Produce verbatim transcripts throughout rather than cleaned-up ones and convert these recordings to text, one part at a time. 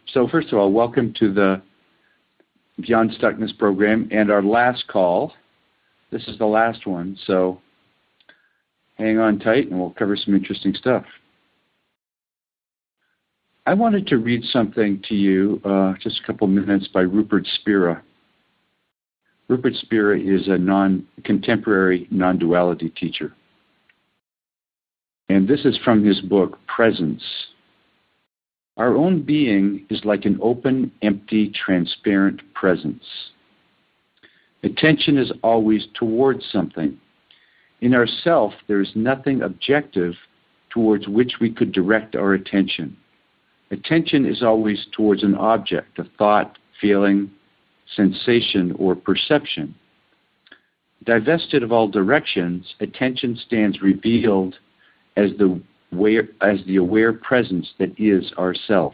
So first of all, welcome to the Beyond Stuckness program and our last call. This is the last one, so hang on tight and we'll cover some interesting stuff. I wanted to read something to you, uh, just a couple minutes, by Rupert Spira. Rupert Spira is a non, contemporary non-duality teacher. And this is from his book, Presence. Our own being is like an open, empty, transparent presence. Attention is always towards something. In ourself, there is nothing objective towards which we could direct our attention. Attention is always towards an object, a thought, feeling, sensation, or perception. Divested of all directions, attention stands revealed as the aware, as the aware presence that is ourself.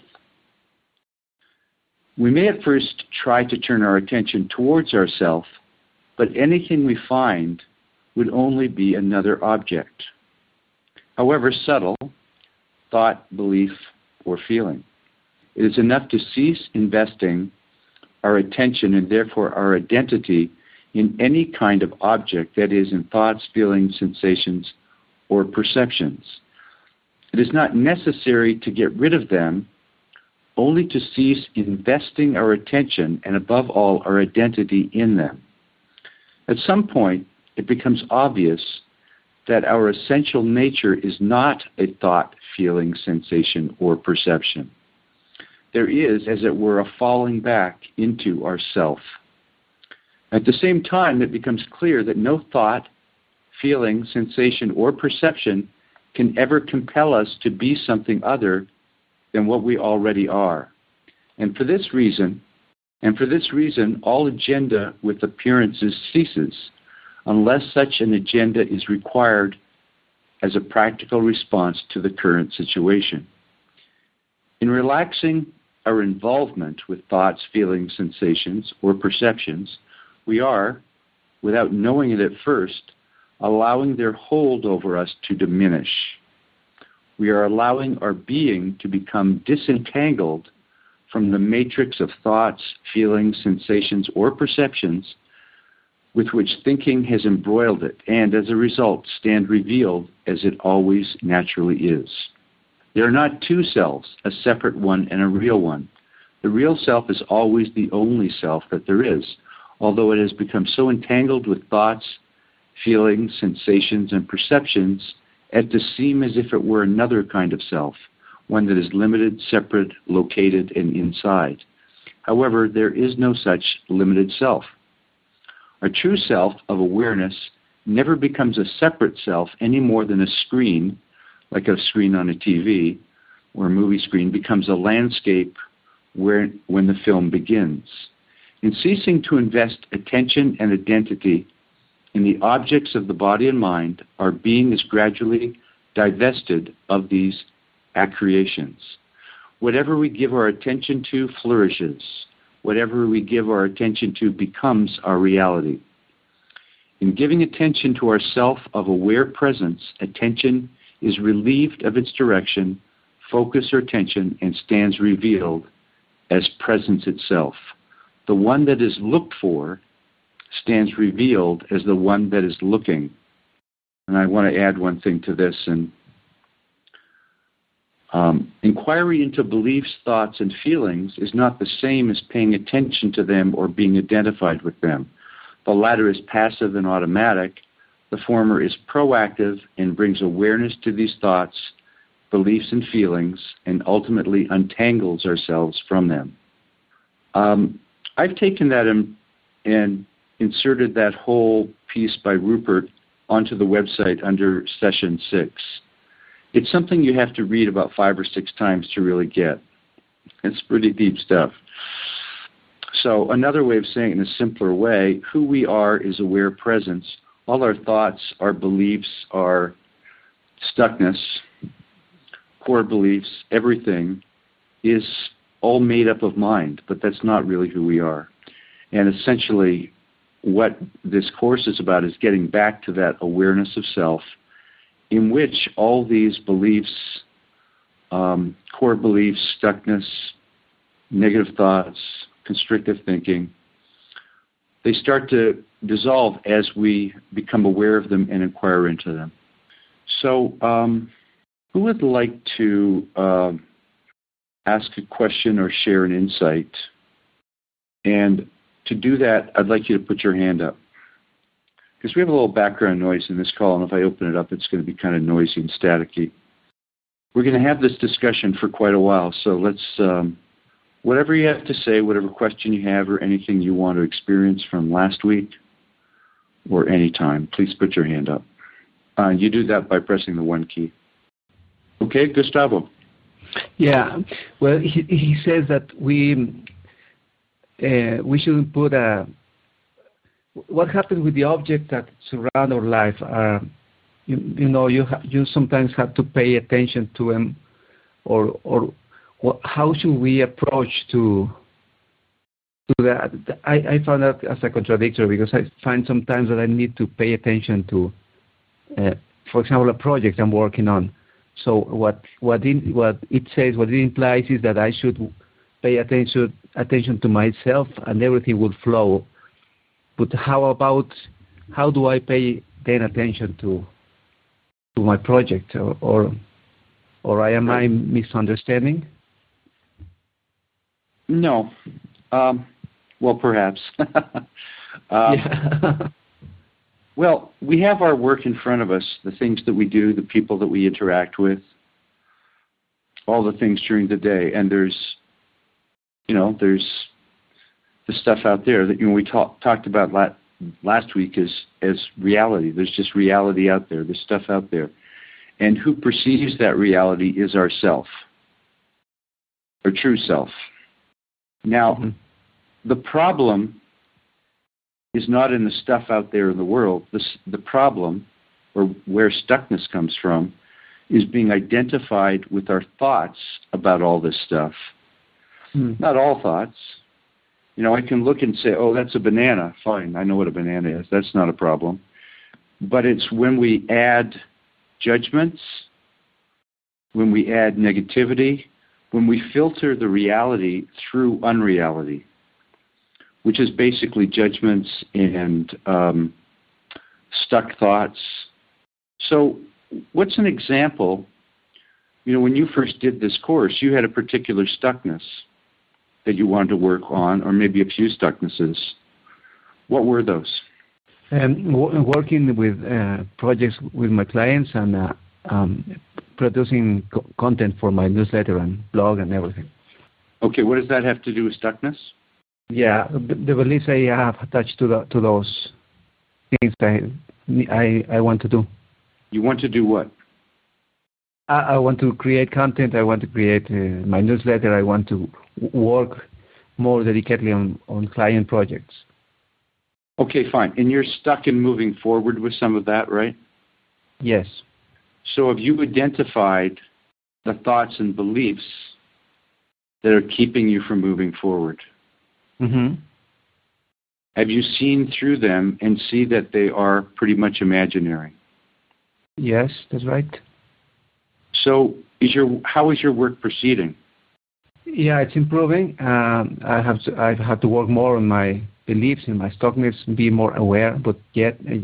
We may at first try to turn our attention towards ourself, but anything we find would only be another object, however subtle, thought, belief, or feeling. It is enough to cease investing our attention and therefore our identity in any kind of object, that is, in thoughts, feelings, sensations, or perceptions. It is not necessary to get rid of them, only to cease investing our attention and above all our identity in them. At some point, it becomes obvious that our essential nature is not a thought, feeling, sensation, or perception. There is, as it were, a falling back into ourself. At the same time, it becomes clear that no thought, feeling, sensation, or perception can ever compel us to be something other than what we already are. And for this reason, and for this reason, all agenda with appearances ceases, unless such an agenda is required as a practical response to the current situation. In relaxing our involvement with thoughts, feelings, sensations, or perceptions, we are, without knowing it at first, allowing their hold over us to diminish. We are allowing our being to become disentangled from the matrix of thoughts, feelings, sensations, or perceptions with which thinking has embroiled it, and as a result stand revealed as it always naturally is. There are not two selves, a separate one and a real one. The real self is always the only self that there is, although it has become so entangled with thoughts, feelings, sensations, and perceptions as to seem as if it were another kind of self, one that is limited, separate, located, and inside. However, there is no such limited self. Our true self of awareness never becomes a separate self any more than a screen, like a screen on a T V or a movie screen, becomes a landscape where, when the film begins. In ceasing to invest attention and identity in the objects of the body and mind, our being is gradually divested of these accreations. Whatever we give our attention to flourishes. Whatever we give our attention to becomes our reality. In giving attention to our self of aware presence, attention is relieved of its direction, focus or tension, and stands revealed as presence itself. The one that is looked for stands revealed as the one that is looking. And I want to add one thing to this. And um, inquiry into beliefs, thoughts, and feelings is not the same as paying attention to them or being identified with them. The latter is passive and automatic. The former is proactive and brings awareness to these thoughts, beliefs, and feelings, and ultimately untangles ourselves from them. Um, I've taken that and, and inserted that whole piece by Rupert onto the website under session six. It's something you have to read about five or six times to really get. It's pretty deep stuff. So another way of saying it in a simpler way, who we are is aware presence. All our thoughts, our beliefs, our stuckness, core beliefs, everything is all made up of mind, but that's not really who we are. And essentially what this course is about is getting back to that awareness of self in which all these beliefs, um, core beliefs, stuckness, negative thoughts, constrictive thinking, they start to dissolve as we become aware of them and inquire into them. So, um, who would like to uh, ask a question or share an insight? And to do that, I'd like you to put your hand up. Because we have a little background noise in this call, and if I open it up, it's going to be kind of noisy and staticky. We're going to have this discussion for quite a while, so let's, um, whatever you have to say, whatever question you have or anything you want to experience from last week or any time, please put your hand up. Uh, you do that by pressing the one key. Okay, Gustavo. Yeah, well, he, he says that we uh, we shouldn't put a. What happens with the objects that surround our life? Uh, you, you know, you ha- you sometimes have to pay attention to them, or or what, how should we approach to to that? I, I found that as a contradictory because I find sometimes that I need to pay attention to, uh, for example, a project I'm working on. So what what it, what it says, what it implies is that I should pay attention attention to myself, and everything will flow. But how about how do I pay then attention to to my project, or or, or am I misunderstanding? No, um, well, perhaps. um, yeah. Well, we have our work in front of us, the things that we do, the people that we interact with, all the things during the day. And there's, you know, there's the stuff out there that, you know, we talk, talked about la- last week as, as reality. There's just reality out there. There's stuff out there. And who perceives that reality is ourself, our true self. Now, mm-hmm. the problem is not in the stuff out there in the world. This, the problem, or where stuckness comes from, is being identified with our thoughts about all this stuff. Mm. Not all thoughts. You know, I can look and say, oh, that's a banana. Fine, I know what a banana is. That's not a problem. But it's when we add judgments, when we add negativity, when we filter the reality through unreality, which is basically judgments and um, stuck thoughts. So what's an example? You know, when you first did this course, you had a particular stuckness that you wanted to work on, or maybe a few stucknesses. What were those? Um, w- working with uh, projects with my clients and uh, um, producing co- content for my newsletter and blog and everything. Okay, what does that have to do with stuckness? Yeah, the, the beliefs I have attached to the, to those things I, I I want to do. You want to do what? I, I want to create content. I want to create uh, my newsletter. I want to work more dedicatedly on, on client projects. Okay, fine. And you're stuck in moving forward with some of that, right? Yes. So have you identified the thoughts and beliefs that are keeping you from moving forward? Mm-hmm. Have you seen through them and see that they are pretty much imaginary? Yes, that's right. So is your how is your work proceeding? Yeah, it's improving. Um, I have to I have to work more on my beliefs and my stuckness, be more aware, but yet uh,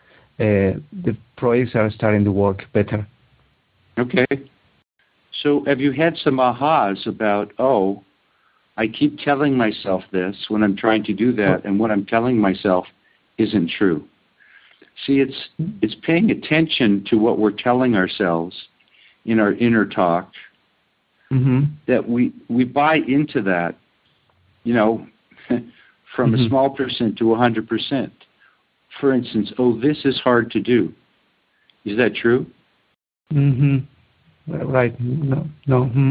the projects are starting to work better. Okay. So have you had some ahas about, oh, I keep telling myself this when I'm trying to do that, and what I'm telling myself isn't true? See, it's it's paying attention to what we're telling ourselves in our inner talk, mm-hmm. that we, we buy into that, you know, from mm-hmm. a small percent to one hundred percent. For instance, oh, this is hard to do. Is that true? Mm-hmm. Right. No. No. Mm-hmm.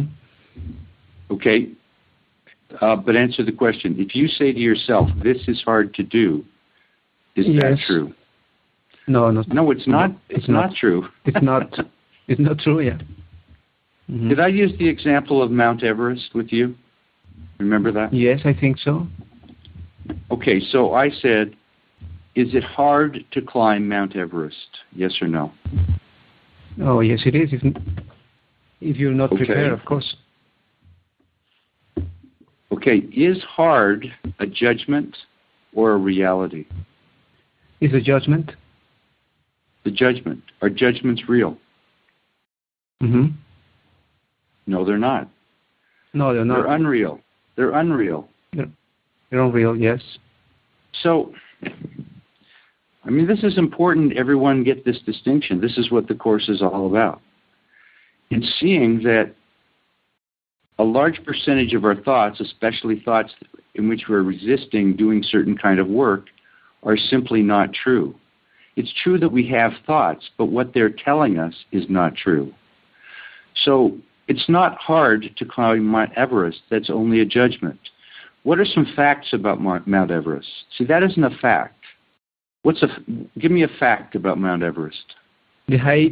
Okay. Uh, but answer the question. If you say to yourself, this is hard to do, is yes. that true? No, no. No, it's not. It's, it's not, not true. It's not. It's not true yet. Mm-hmm. Did I use the example of Mount Everest with you? Remember that? Yes, I think so. Okay, so I said, is it hard to climb Mount Everest? Yes or no? Oh, yes, it is. If, if you're not okay. prepared, of course. Okay, is hard a judgment or a reality? Is a judgment? The judgment. Are judgments real? Mm-hmm. No, they're not. No, they're not. They're unreal. They're unreal. They're, they're unreal, yes. So, I mean, this is important. Everyone get this distinction. This is what the Course is all about. In seeing that a large percentage of our thoughts, especially thoughts in which we're resisting doing certain kind of work, are simply not true. It's true that we have thoughts, but what they're telling us is not true. So it's not hard to climb Mount Everest. That's only a judgment. What are some facts about Mount Everest? See, that isn't a fact. What's a? Give me a fact about Mount Everest. The height.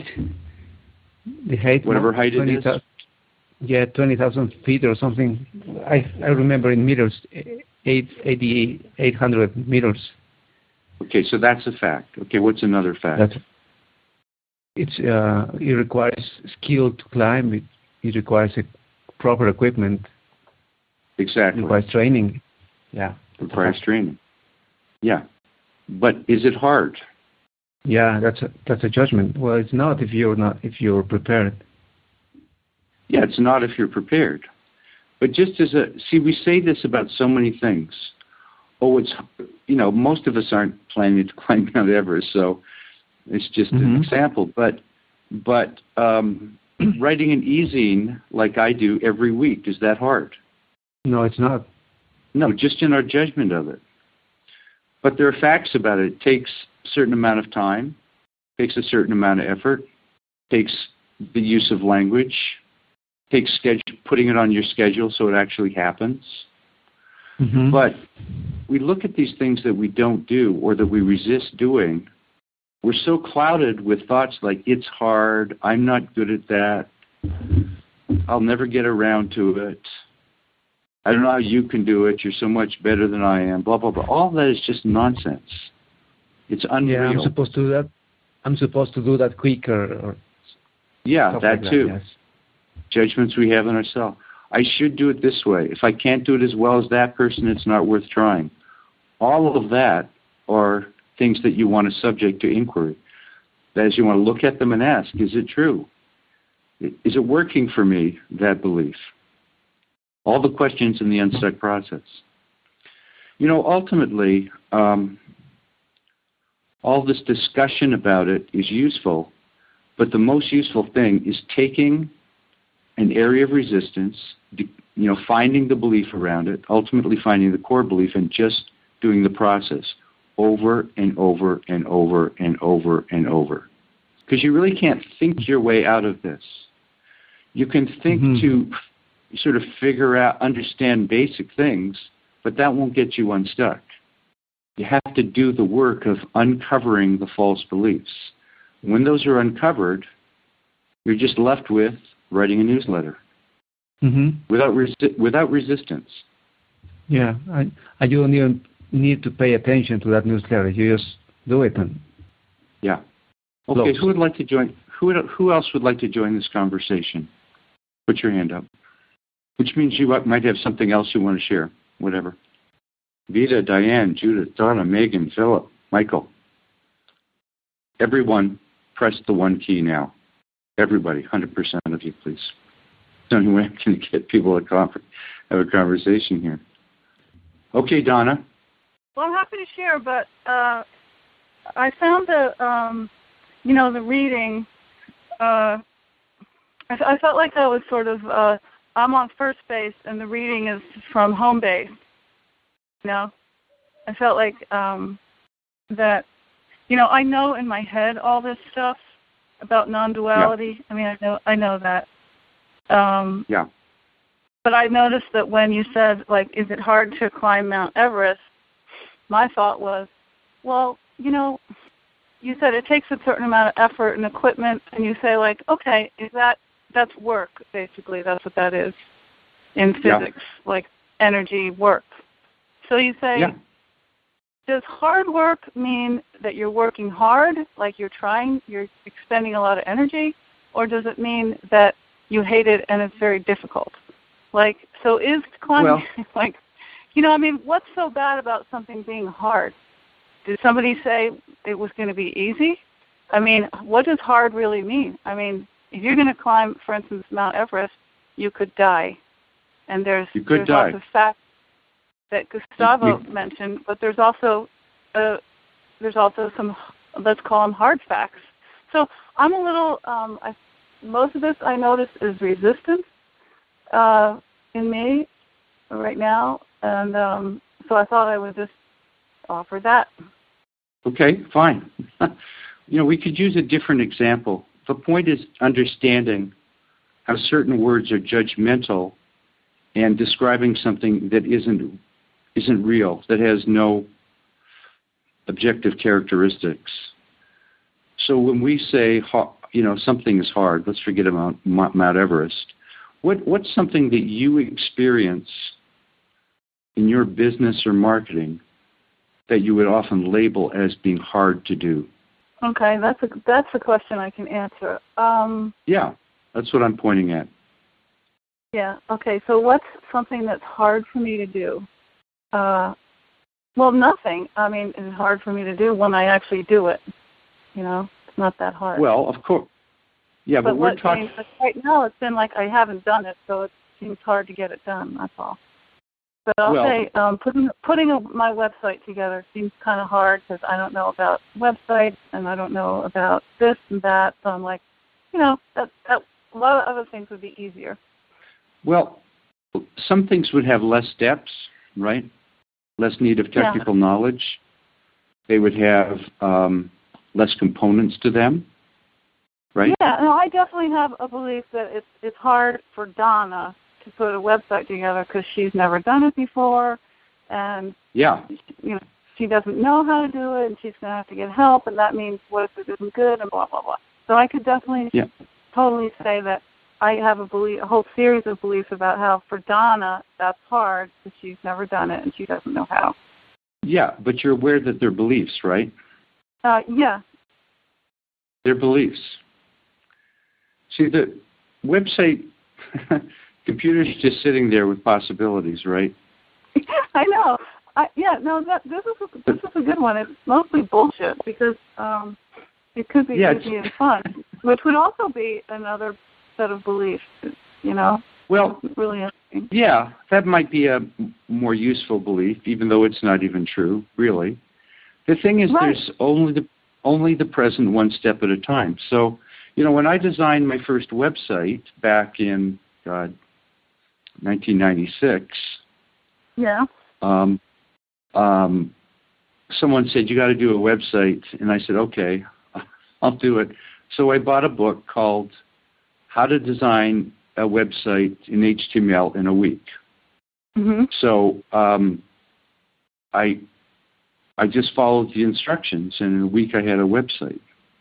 The height. Whatever height it is. Yeah, twenty thousand feet or something. I I remember in meters, eight eighty eight hundred meters. Okay, so that's a fact. Okay, what's another fact? That's, it's uh, it requires skill to climb. It, it requires a proper equipment. Exactly. It requires training. Yeah. It requires training. Yeah, but is it hard? Yeah, that's a, that's a judgment. Well, it's not if you're not if you're prepared. Yeah, it's not if you're prepared. But just as a see, we say this about so many things. Oh, it's, you know, most of us aren't planning to climb Mount Everest, so it's just mm-hmm. an example. But but um, writing an e-zine like I do every week, is that hard? No, it's not. No, just in our judgment of it. But there are facts about it. It takes a certain amount of time, takes a certain amount of effort, takes the use of language, takes schedule, putting it on your schedule so it actually happens. Mm-hmm. But we look at these things that we don't do or that we resist doing. We're so clouded with thoughts like, it's hard, I'm not good at that, I'll never get around to it, I don't know how you can do it, you're so much better than I am, blah, blah, blah. All that is just nonsense. It's unreal. Yeah, I'm supposed to do that. I'm supposed to do that quicker. Or yeah, that like too. That, yes. Judgments we have in ourselves. I should do it this way. If I can't do it as well as that person, it's not worth trying. All of that are things that you want to subject to inquiry. That is, you want to look at them and ask, is it true? Is it working for me, that belief? All the questions in the unstuck process. You know, ultimately, um, all this discussion about it is useful, but the most useful thing is taking an area of resistance, you know, finding the belief around it, ultimately finding the core belief, and just doing the process over and over and over and over and over. Because you really can't think your way out of this. You can think mm-hmm. to sort of figure out, understand basic things, but that won't get you unstuck. You have to do the work of uncovering the false beliefs. When those are uncovered, you're just left with writing a newsletter mm-hmm. without resi- without resistance. Yeah, I, I you don't even need to pay attention to that newsletter. You just do it. And yeah. Okay. Close. Who would like to join? Who would, who else would like to join this conversation? Put your hand up. Which means you might have something else you want to share. Whatever. Vita, Diane, Judith, Donna, Megan, Philip, Michael. Everyone, press the one key now. Everybody, one hundred percent of you, please. It's the only way I'm going to get people to have a conversation here. Okay, Donna. Well, I'm happy to share, but uh, I found the, um, you know, the reading, uh, I, I felt like I was sort of, uh, I'm on first base, and the reading is from home base. You know, I felt like um, that, you know, I know in my head all this stuff about non-duality. Yeah. I mean, I know I know that. Um, yeah. But I noticed that when you said, like, is it hard to climb Mount Everest, my thought was, well, you know, you said it takes a certain amount of effort and equipment, and you say, like, okay, is that, that's work, basically. That's what that is in physics, yeah. like energy work. So you say, yeah. does hard work mean that you're working hard, like you're trying, you're expending a lot of energy, or does it mean that you hate it and it's very difficult? Like, so is climbing, Well, like, you know, I mean, what's so bad about something being hard? Did somebody say it was going to be easy? I mean, what does hard really mean? I mean, if you're going to climb, for instance, Mount Everest, you could die. And there's, you could there's die. lots of facts that Gustavo You- mentioned, but there's also uh, there's also some, let's call them hard facts. So I'm a little, um, I, most of this I notice is resistance uh, in me right now, and um, so I thought I would just offer that. Okay, fine. You know, we could use a different example. The point is understanding how certain words are judgmental and describing something that isn't isn't real, that has no objective characteristics. So when we say, you know, something is hard, let's forget about Mount Everest. What what's something that you experience in your business or marketing that you would often label as being hard to do? Okay, that's a that's a question I can answer. Um, yeah, that's what I'm pointing at. Yeah. Okay. So what's something that's hard for me to do? Uh, well, nothing. I mean, it's hard for me to do when I actually do it. You know, it's not that hard. Well, of course. Yeah, but, but we're what, talking. I mean, right now, it's been like I haven't done it, so it seems hard to get it done. That's all. But I'll well, say um, putting putting a, my website together seems kind of hard because I don't know about websites and I don't know about this and that. So I'm like, you know, that, that a lot of other things would be easier. Well, some things would have less steps, right? Less need of technical yeah. knowledge. They would have um, less components to them, right? Yeah, no, I definitely have a belief that it's it's hard for Donna to put a website together because she's never done it before, and yeah, you know, she doesn't know how to do it, and she's going to have to get help, and that means what if it isn't good, and blah blah blah. So I could definitely yeah. totally say that I have a belief, a whole series of beliefs about how for Donna that's hard because she's never done it and she doesn't know how. Yeah, but you're aware that they're beliefs, right? Uh, yeah. They're beliefs. See, the website. Computer's just sitting there with possibilities, right? I know. I, yeah, no, that, this is a, this is a good one. It's mostly bullshit because um, it could be yeah, easy and fun, which would also be another set of beliefs. You know. Well, really interesting. Yeah, that might be a more useful belief, even though it's not even true, really. The thing is, right. there's only the only the present one step at a time. So, you know, when I designed my first website back in God. nineteen ninety-six. Yeah. Um, um, someone said, you got to do a website. And I said, okay, I'll do it. So I bought a book called How to Design a Website in H T M L in a Week. Mm-hmm. So um, I I just followed the instructions, and in a week I had a website.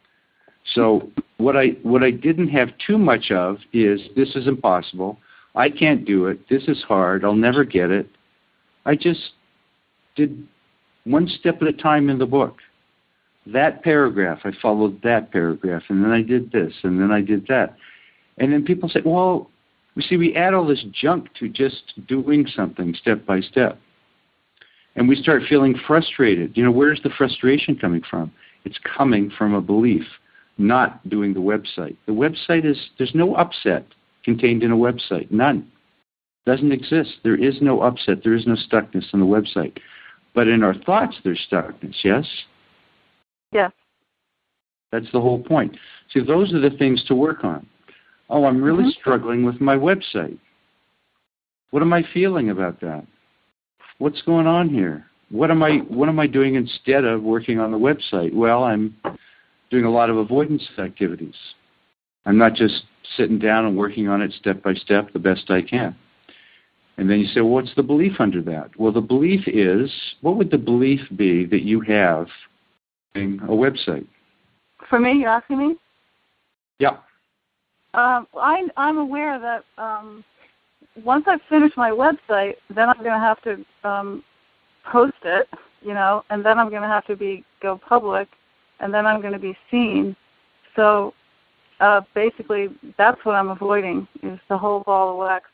So what I what I didn't have too much of is, this is impossible. I can't do it. This is hard. I'll never get it. I just did one step at a time in the book. That paragraph, I followed that paragraph, and then I did this, and then I did that. And then people say, well, you see, we add all this junk to just doing something step by step. And we start feeling frustrated. You know, where's the frustration coming from? It's coming from a belief, not doing the website. The website is, there's no upset contained in a website. None. Doesn't exist. There is no upset. There is no stuckness on the website. But in our thoughts, there's stuckness, yes? Yes. That's the whole point. See, those are the things to work on. Oh, I'm really mm-hmm. struggling with my website. What am I feeling about that? What's going on here? What am I what am I doing instead of working on the website? Well, I'm doing a lot of avoidance activities. I'm not just sitting down and working on it step by step the best I can. And then you say, well, what's the belief under that? Well, the belief is, what would the belief be that you have in a website? For me, you're asking me? Yeah. Um, I, I'm aware that um, once I finish my website, then I'm going to have to um, post it, you know, and then I'm going to have to be go public, and then I'm going to be seen. So uh, basically, that's what I'm avoiding, is the whole ball of wax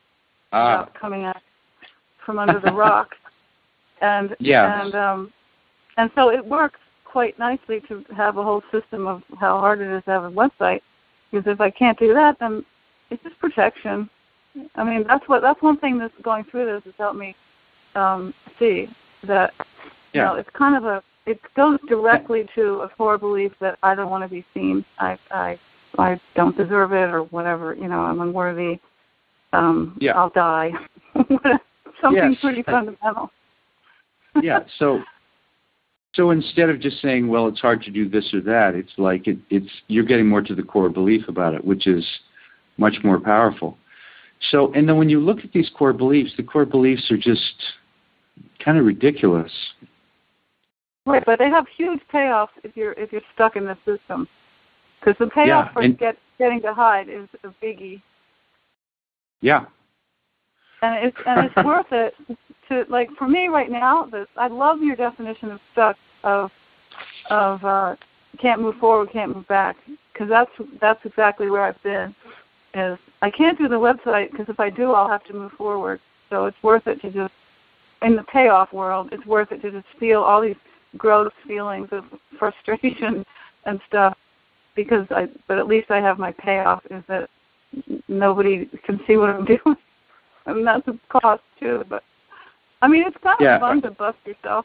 ah. without coming out from under the rock. And yes. and um, and so it works quite nicely to have a whole system of how hard it is to have a website. Because if I can't do that, then it's just protection. I mean, that's what that's one thing that's going through this has helped me um, see that you yeah. know it's kind of a it goes directly to a core belief that I don't want to be seen. I I I don't deserve it or whatever. You know, I'm unworthy. Um, yeah. I'll die. Something yes. pretty fundamental. yeah. So. So instead of just saying, well, it's hard to do this or that, it's like it, it's you're getting more to the core belief about it, which is much more powerful. So, and then when you look at these core beliefs, the core beliefs are just kind of ridiculous. Right, but they have huge payoffs if you're if you're stuck in the system, because the payoff yeah, for and, get, getting to hide is a biggie. Yeah. And it's and it's worth it. To, like for me right now, this, I love your definition of stuck, of of uh, can't move forward, can't move back, because that's that's exactly where I've been. Is I can't do the website because if I do, I'll have to move forward. So it's worth it to just in the payoff world. It's worth it to just feel all these gross feelings of frustration and stuff, because I. But at least I have my payoff is that nobody can see what I'm doing, and that's a cost too. But I mean, it's kind of yeah. fun to bust yourself.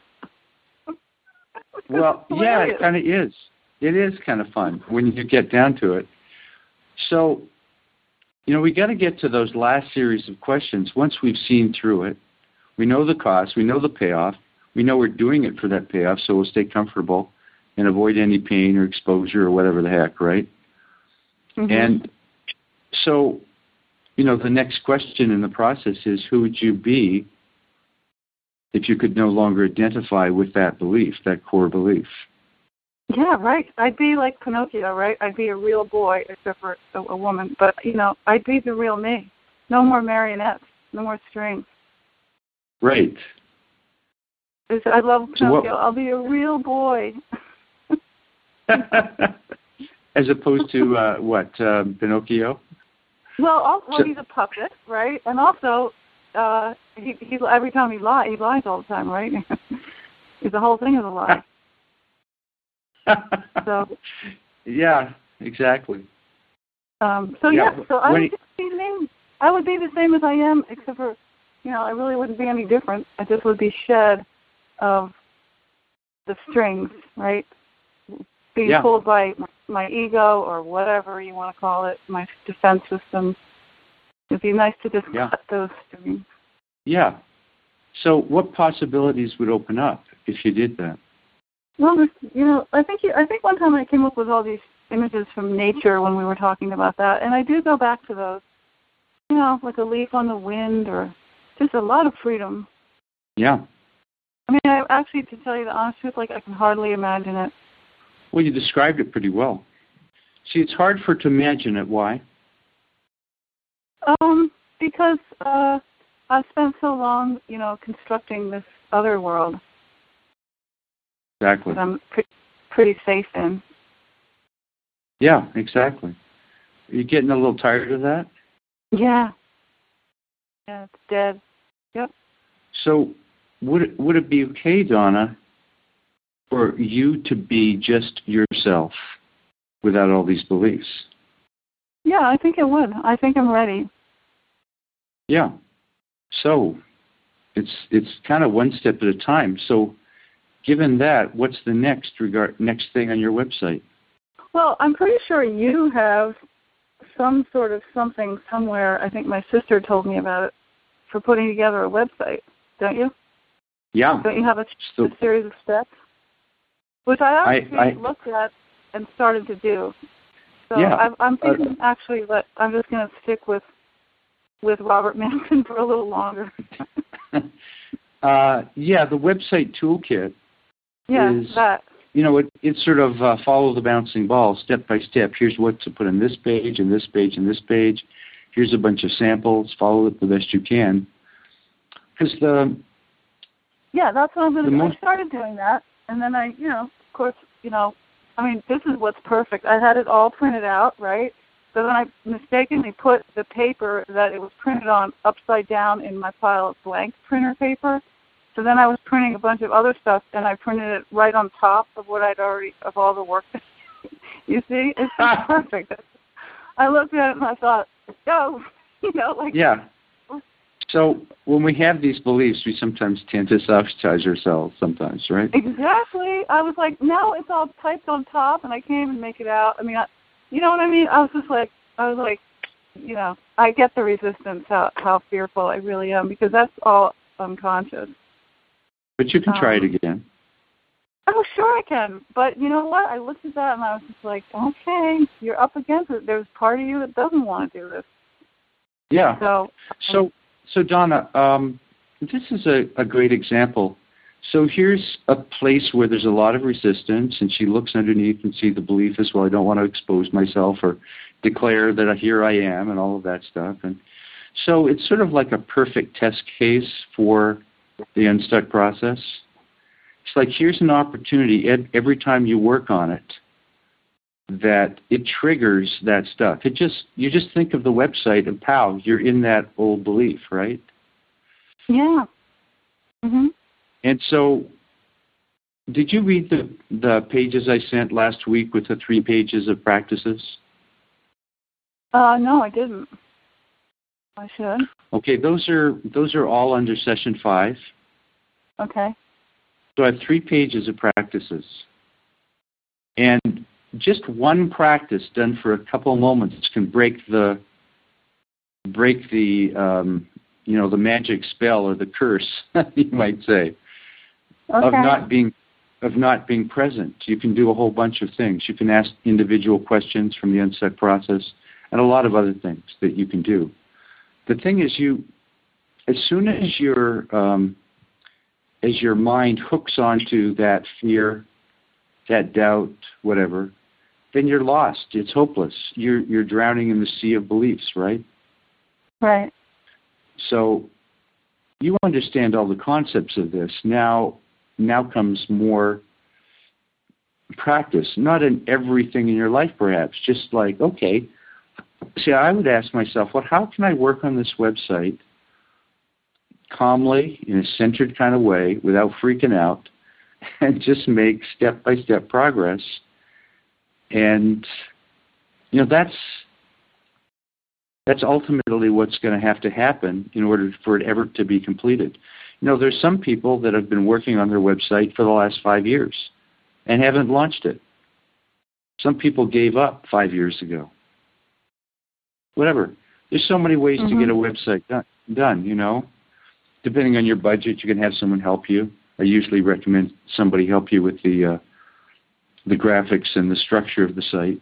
Well, yeah, it kind of is. It is kind of fun when you get down to it. So, you know, we got to get to those last series of questions. Once we've seen through it, we know the cost, we know the payoff, we know we're doing it for that payoff, so we'll stay comfortable and avoid any pain or exposure or whatever the heck, right? Mm-hmm. And so, you know, the next question in the process is, who would you be if you could no longer identify with that belief, that core belief? Yeah, right. I'd be like Pinocchio, right? I'd be a real boy, except for a, a woman. But, you know, I'd be the real me. No more marionettes. No more strings. Right. I love Pinocchio. So what, I'll be a real boy. As opposed to, uh, what, uh, Pinocchio? Well, also, so, he's a puppet, right? And also, uh, he, he every time he lies, he lies all the time, right? The whole thing is a lie. So, yeah, exactly. Um, so yeah, yeah so I would he, just be the same. I would be the same as I am, except for, you know, I really wouldn't be any different. I just would be shed of the strings, right? Being yeah. pulled by my, my ego or whatever you want to call it, my defense system. It'd be nice to just yeah. cut those strings. Yeah. So what possibilities would open up if you did that? Well, you know, I think you, I think one time I came up with all these images from nature when we were talking about that, and I do go back to those. You know, like a leaf on the wind, or just a lot of freedom. Yeah. I mean, I actually, to tell you the honest truth, like I can hardly imagine it. Well, you described it pretty well. See, it's hard for to imagine it. Why? Um, because uh, I've spent so long, you know, constructing this other world. Exactly. That I'm pre- pretty safe in. Yeah, exactly. Are you getting a little tired of that? Yeah. Yeah, it's dead. Yep. So would it, would it be okay, Donna, for you to be just yourself without all these beliefs? Yeah, I think it would. I think I'm ready. Yeah. So it's it's kind of one step at a time. So given that, what's the next regard next thing on your website? Well, I'm pretty sure you have some sort of something somewhere. I think my sister told me about it for putting together a website, don't you? Yeah. Don't you have a, so, a series of steps? Which I actually I, I, looked at and started to do. So yeah, I'm, I'm thinking uh, actually that I'm just going to stick with with Robert Manson for a little longer. uh, yeah, the website toolkit yeah, is, that. you know, it, it's sort of uh, follow the bouncing ball step by step. Here's what to put on this page and this page and this page. Here's a bunch of samples. Follow it the best you can. Because the yeah, that's what I'm going to do. Most, I started doing that, and then I, you know, of course, you know, I mean, this is what's perfect. I had it all printed out, right? So then I mistakenly put the paper that it was printed on upside down in my pile of blank printer paper. So then I was printing a bunch of other stuff, and I printed it right on top of what I'd already, of all the work. You see? It's just perfect. I looked at it and I thought, oh, you know, like... Yeah. So when we have these beliefs, we sometimes tend to sabotage ourselves sometimes, right? Exactly. I was like, no, it's all typed on top, and I can't even make it out. I mean, I, you know what I mean? I was just like, I was like, you know, I get the resistance, how, how fearful I really am, because that's all unconscious. But you can try um, it again. Oh, sure I can. But you know what? I looked at that and I was just like, okay, you're up against it. There's part of you that doesn't want to do this. Yeah. So, um, so, so Donna, um, this is a, a great example. So here's a place where there's a lot of resistance, and she looks underneath and sees the belief as well. I don't want to expose myself or declare that here I am and all of that stuff. And so it's sort of like a perfect test case for the unstuck process. It's like, here's an opportunity every time you work on it that it triggers that stuff. It just, you just think of the website and pow, you're in that old belief, right? Yeah. Mhm. And so, did you read the the pages I sent last week with the three pages of practices? Uh, no, I didn't. I should. Okay, those are those are all under session five. Okay. So I have three pages of practices. And just one practice done for a couple of moments can break the break the um, you know, the magic spell or the curse, you might say, okay. of not being of not being present. You can do a whole bunch of things. You can ask individual questions from the unstuck process and a lot of other things that you can do. The thing is, you as soon as your um, as your mind hooks onto that fear, that doubt, whatever, then you're lost. It's hopeless. You're you're drowning in the sea of beliefs, right? Right. So you understand all the concepts of this. Now now comes more practice, not in everything in your life perhaps, just like, okay, see, I would ask myself, well, how can I work on this website calmly, in a centered kind of way, without freaking out, and just make step-by-step progress? And, you know, that's that's ultimately what's going to have to happen in order for it ever to be completed. You know, there's some people that have been working on their website for the last five years and haven't launched it. Some people gave up five years ago. Whatever. There's so many ways mm-hmm. to get a website done, done, you know. Depending on your budget, you can have someone help you. I usually recommend somebody help you with the uh, the graphics and the structure of the site.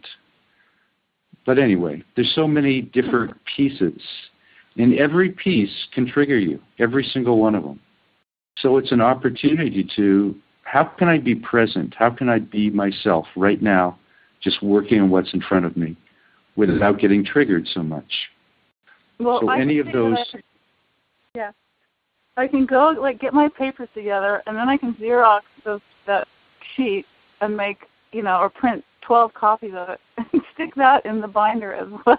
But anyway, there's so many different pieces, and every piece can trigger you, every single one of them. So it's an opportunity to, how can I be present? How can I be myself right now, just working on what's in front of me without getting triggered so much? Well, so I any of those... I, yeah. I can go, like, get my papers together, and then I can Xerox those, that sheet and make, you know, or print twelve copies of it and stick that in the binder as well.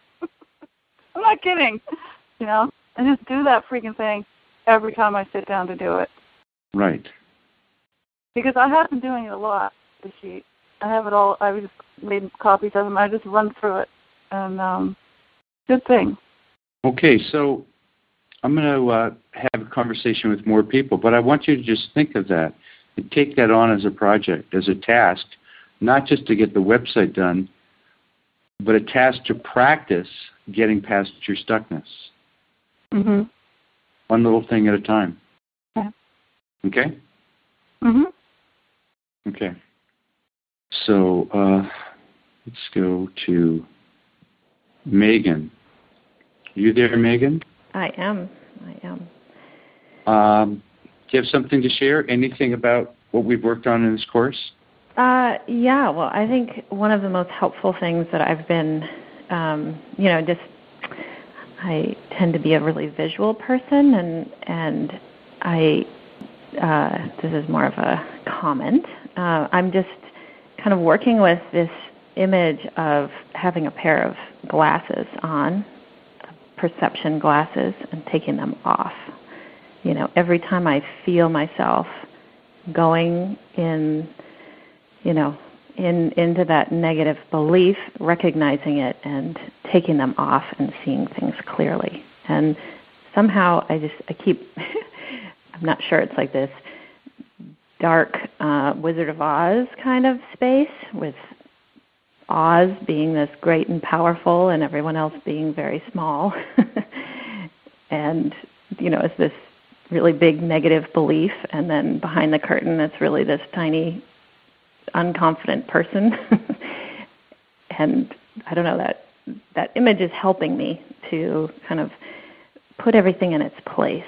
I'm not kidding. You know, and just do that freaking thing every time I sit down to do it. Right. Because I have been doing it a lot, the sheet. I have it all, I just made copies of them. I just run through it. And um, good thing. Okay, so I'm going to uh, have a conversation with more people, but I want you to just think of that and take that on as a project, as a task, not just to get the website done, but a task to practice getting past your stuckness. Mm-hmm. One little thing at a time. Yeah. Okay? Mm-hmm. Okay. So uh, let's go to Megan. Are you there, Megan? I am. I am. Um, do you have something to share? Anything about what we've worked on in this course? Uh, yeah, well, I think one of the most helpful things that I've been, um, you know, just, I tend to be a really visual person, and and I, uh, this is more of a comment. Uh, I'm just kind of working with this image of having a pair of glasses on, perception glasses, and taking them off. You know, every time I feel myself going in, you know, in into that negative belief, recognizing it and taking them off and seeing things clearly. And somehow I just, I keep, I'm not sure, it's like this dark uh, Wizard of Oz kind of space, with Oz being this great and powerful and everyone else being very small. And, you know, it's this really big negative belief, and then behind the curtain it's really this tiny, unconfident person. And I don't know, that that image is helping me to kind of put everything in its place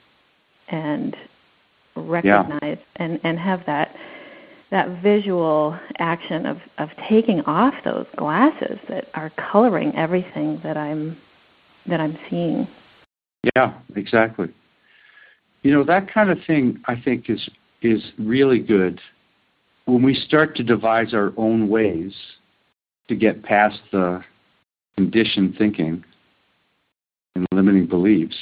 and recognize yeah. and, and have that that visual action of, of taking off those glasses that are coloring everything that I'm that I'm seeing. Yeah, exactly. You know, that kind of thing I think is is really good when we start to devise our own ways to get past the conditioned thinking and limiting beliefs.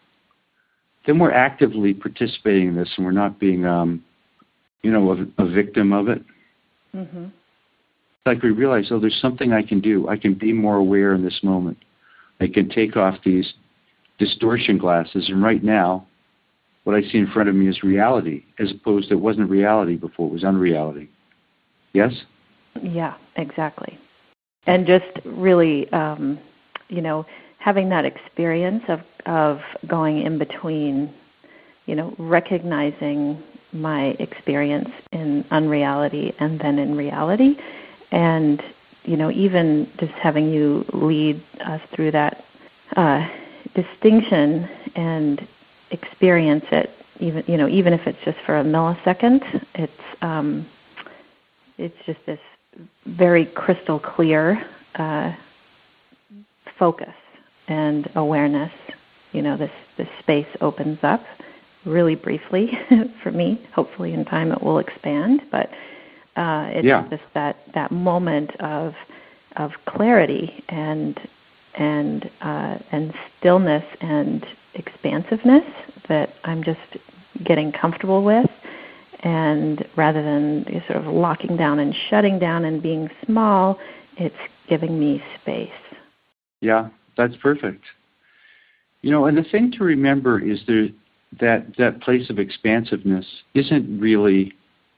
Then we're actively participating in this, and we're not being, um, you know, a, a victim of it. Mm-hmm. Like we realize, oh, there's something I can do. I can be more aware in this moment. I can take off these distortion glasses, and right now, what I see in front of me is reality, as opposed to it wasn't reality before, it was unreality. Yes? Yeah, exactly. And just really, um, you know, having that experience of, of going in between, you know, recognizing my experience in unreality and then in reality, and, you know, even just having you lead us through that uh, distinction and experience it, even, you know, even if it's just for a millisecond, it's um, it's just this very crystal clear uh, focus and awareness. You know, this, this space opens up really briefly for me. Hopefully in time it will expand, but uh, it's yeah. just that, that moment of of clarity and and uh, and stillness and expansiveness that I'm just getting comfortable with. And rather than sort of locking down and shutting down and being small, it's giving me space. Yeah, that's perfect. You know, and the thing to remember is there, that that place of expansiveness isn't really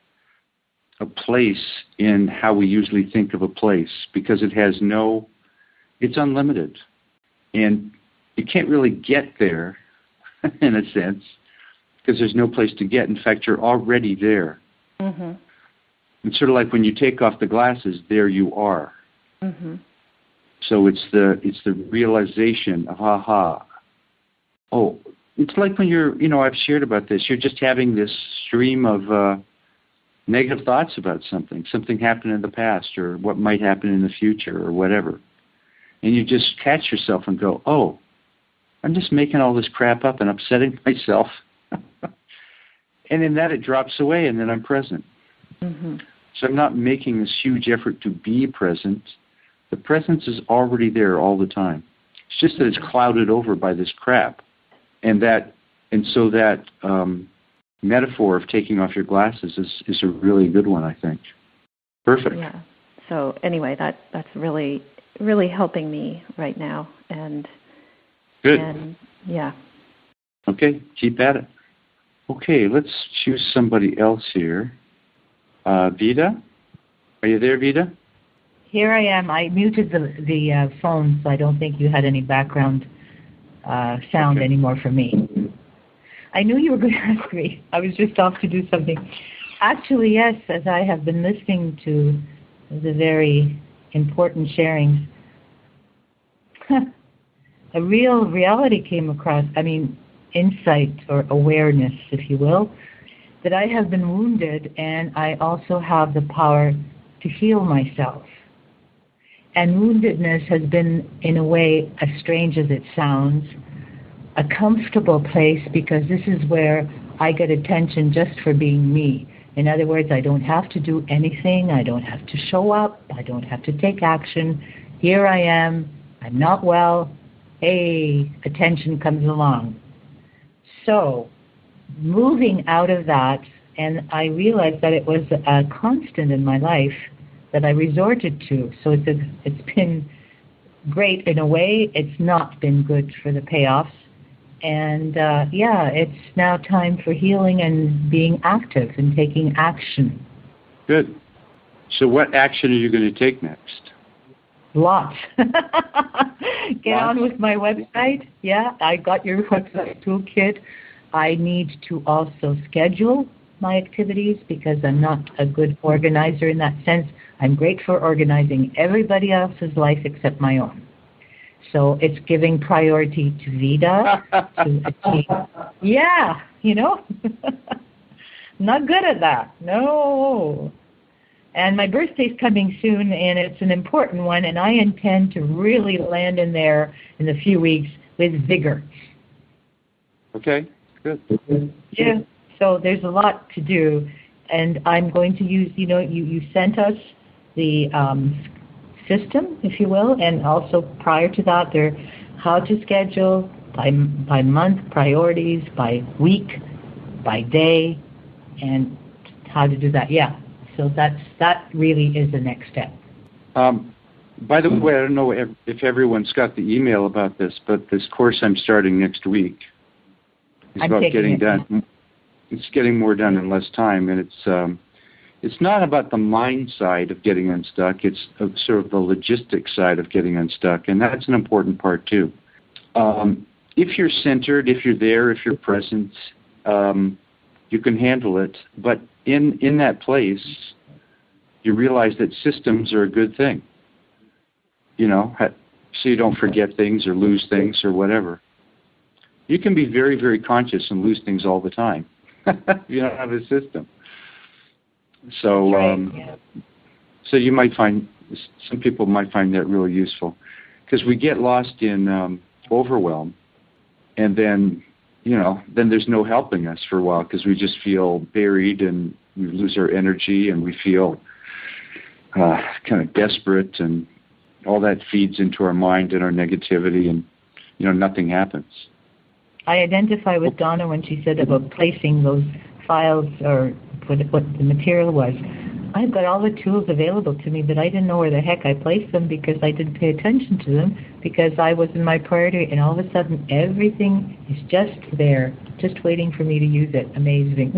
a place in how we usually think of a place, because it has no, it's unlimited. And you can't really get there, in a sense, because there's no place to get. In fact, you're already there. Mm-hmm. It's sort of like when you take off the glasses, there you are. Mm-hmm. So it's the it's the realization of, aha, oh, it's like when you're, you know, I've shared about this, you're just having this stream of uh, negative thoughts about something, something happened in the past or what might happen in the future or whatever. And you just catch yourself and go, oh, I'm just making all this crap up and upsetting myself. And in that it drops away, and then I'm present. Mm-hmm. So I'm not making this huge effort to be present. The presence is already there all the time. It's just that it's clouded over by this crap. And that, and so that um, metaphor of taking off your glasses is, is a really good one, I think. Perfect. Yeah. So anyway, that that's really really helping me right now. And good. And yeah. Okay, keep at it. Okay, let's choose somebody else here. Uh, Vida? Are you there, Vida? Here I am. I muted the the uh, phone, so I don't think you had any background uh, sound okay. anymore for me. I knew you were going to ask me. I was just off to do something. Actually, yes, as I have been listening to the very important sharings, a real reality came across, I mean, insight or awareness, if you will, that I have been wounded and I also have the power to heal myself. And woundedness has been, in a way, as strange as it sounds, a comfortable place, because this is where I get attention just for being me. In other words, I don't have to do anything. I don't have to show up. I don't have to take action. Here I am. I'm not well. Hey, attention comes along. So, moving out of that, and I realized that it was a constant in my life that I resorted to. So it's, a, it's been great in a way. It's not been good for the payoffs. And uh, yeah, it's now time for healing and being active and taking action. Good. So what action are you going to take next? Lots. Get Lots? on with my website. Yeah, I got your website toolkit. I need to also schedule my activities because I'm not a good organizer in that sense. I'm great for organizing everybody else's life except my own. So it's giving priority to Vida. to achieve. Yeah, you know. Not good at that. No. And my birthday's coming soon, and it's an important one, and I intend to really land in there in a few weeks with vigor. Okay, good. Yeah. So there's a lot to do, and I'm going to use, you know, you, you sent us the um, system, if you will, and also prior to that, there how to schedule by by month, priorities, by week, by day, and how to do that. Yeah. So that's that really is the next step. Um, by the way, I don't know if, if everyone's got the email about this, but this course I'm starting next week is I'm about getting it. done. It's getting more done in less time, and it's um, it's not about the mind side of getting unstuck. It's uh, sort of the logistics side of getting unstuck, and that's an important part too. Um, if you're centered, if you're there, if you're present, um, you can handle it. But in in that place, you realize that systems are a good thing. You know, so you don't forget things or lose things or whatever. You can be very, very conscious and lose things all the time. You don't have a system. So, um, yeah. so you might find, some people might find that really useful, because we get lost in um, overwhelm, and then, you know, then there's no helping us for a while, because we just feel buried and we lose our energy and we feel uh, kind of desperate, and all that feeds into our mind and our negativity, and, you know, nothing happens. I identify with Donna when she said about placing those files or what, what the material was. I've got all the tools available to me, but I didn't know where the heck I placed them because I didn't pay attention to them because I was in my priority, and all of a sudden everything is just there, just waiting for me to use it. Amazing.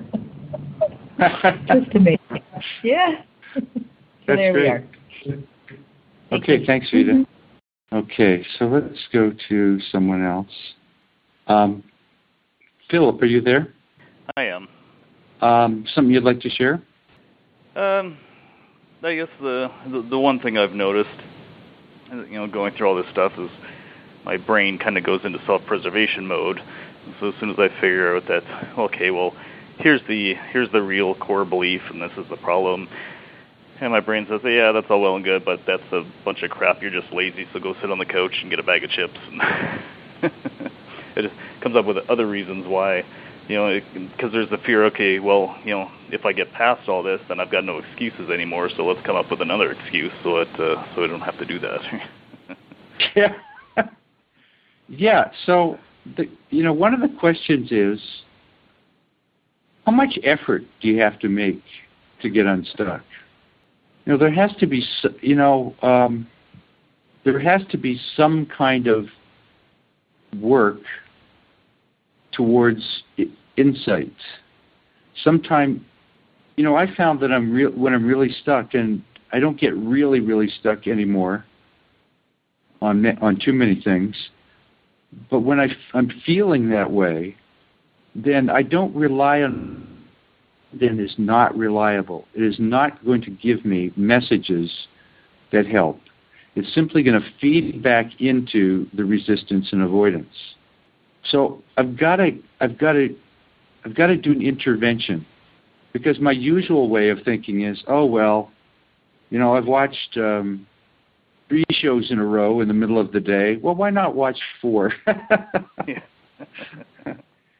Just amazing. Yeah. So That's there great. we are. Thank Okay, you. thanks, Vida. Mm-hmm. Okay, so let's go to someone else. Um, Philip, are you there? I am. Um, something you'd like to share? Um, I guess the, the the one thing I've noticed, you know, going through all this stuff is my brain kind of goes into self-preservation mode. So as soon as I figure out that, okay, well, here's the here's the real core belief, and this is the problem, and my brain says, yeah, that's all well and good, but that's a bunch of crap. You're just lazy, so go sit on the couch and get a bag of chips. And it just comes up with other reasons why, you know, because there's the fear, okay, well, you know, if I get past all this, then I've got no excuses anymore, so let's come up with another excuse so that, uh, so I don't have to do that. Yeah. Yeah, so, the, you know, one of the questions is, how much effort do you have to make to get unstuck? You know, there has to be, you know, um, there has to be some kind of work towards insight. Sometime, you know, I found that I'm real when I'm really stuck, and I don't get really, really stuck anymore on on too many things. But when I, I'm feeling that way, then I don't rely on. Then is not reliable. It is not going to give me messages that help. It's simply going to feed back into the resistance and avoidance. So I've got to, I've got to, I've got to do an intervention, because my usual way of thinking is, oh well, you know, I've watched um, three shows in a row in the middle of the day. Well, why not watch four?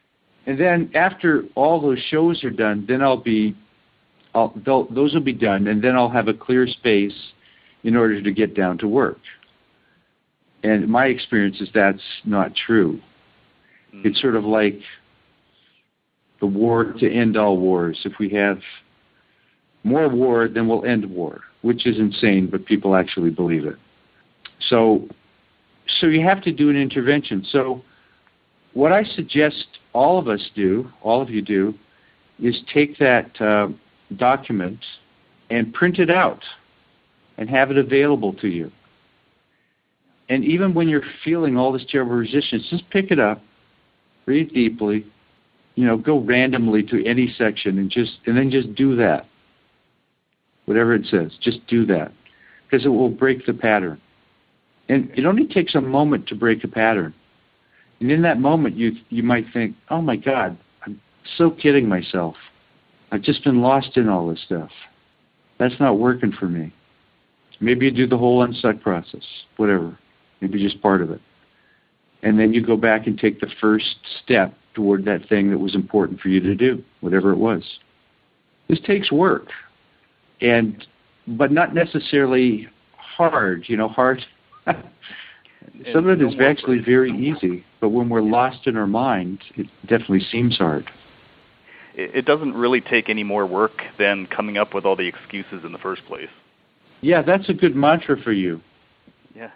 And then after all those shows are done, then I'll be, I'll, those will be done, and then I'll have a clear space in order to get down to work. And my experience is that's not true. Mm. It's sort of like the war to end all wars. If we have more war, then we'll end war, which is insane, but people actually believe it. So, so you have to do an intervention. So what I suggest all of us do, all of you do, is take that uh, document and print it out and have it available to you. And even when you're feeling all this terrible resistance, just pick it up, read deeply, you know, go randomly to any section and just and then just do that. Whatever it says, just do that, because it will break the pattern. And it only takes a moment to break a pattern. And in that moment, you you might think, oh my God, I'm so kidding myself. I've just been lost in all this stuff. That's not working for me. Maybe you do the whole unstuck process, whatever. Maybe just part of it. And then you go back and take the first step toward that thing that was important for you to do, whatever it was. This takes work, and but not necessarily hard. You know, hard. Some of it is actually very easy, but when we're lost in our mind, it definitely seems hard. It doesn't really take any more work than coming up with all the excuses in the first place. Yeah, that's a good mantra for you. Yeah.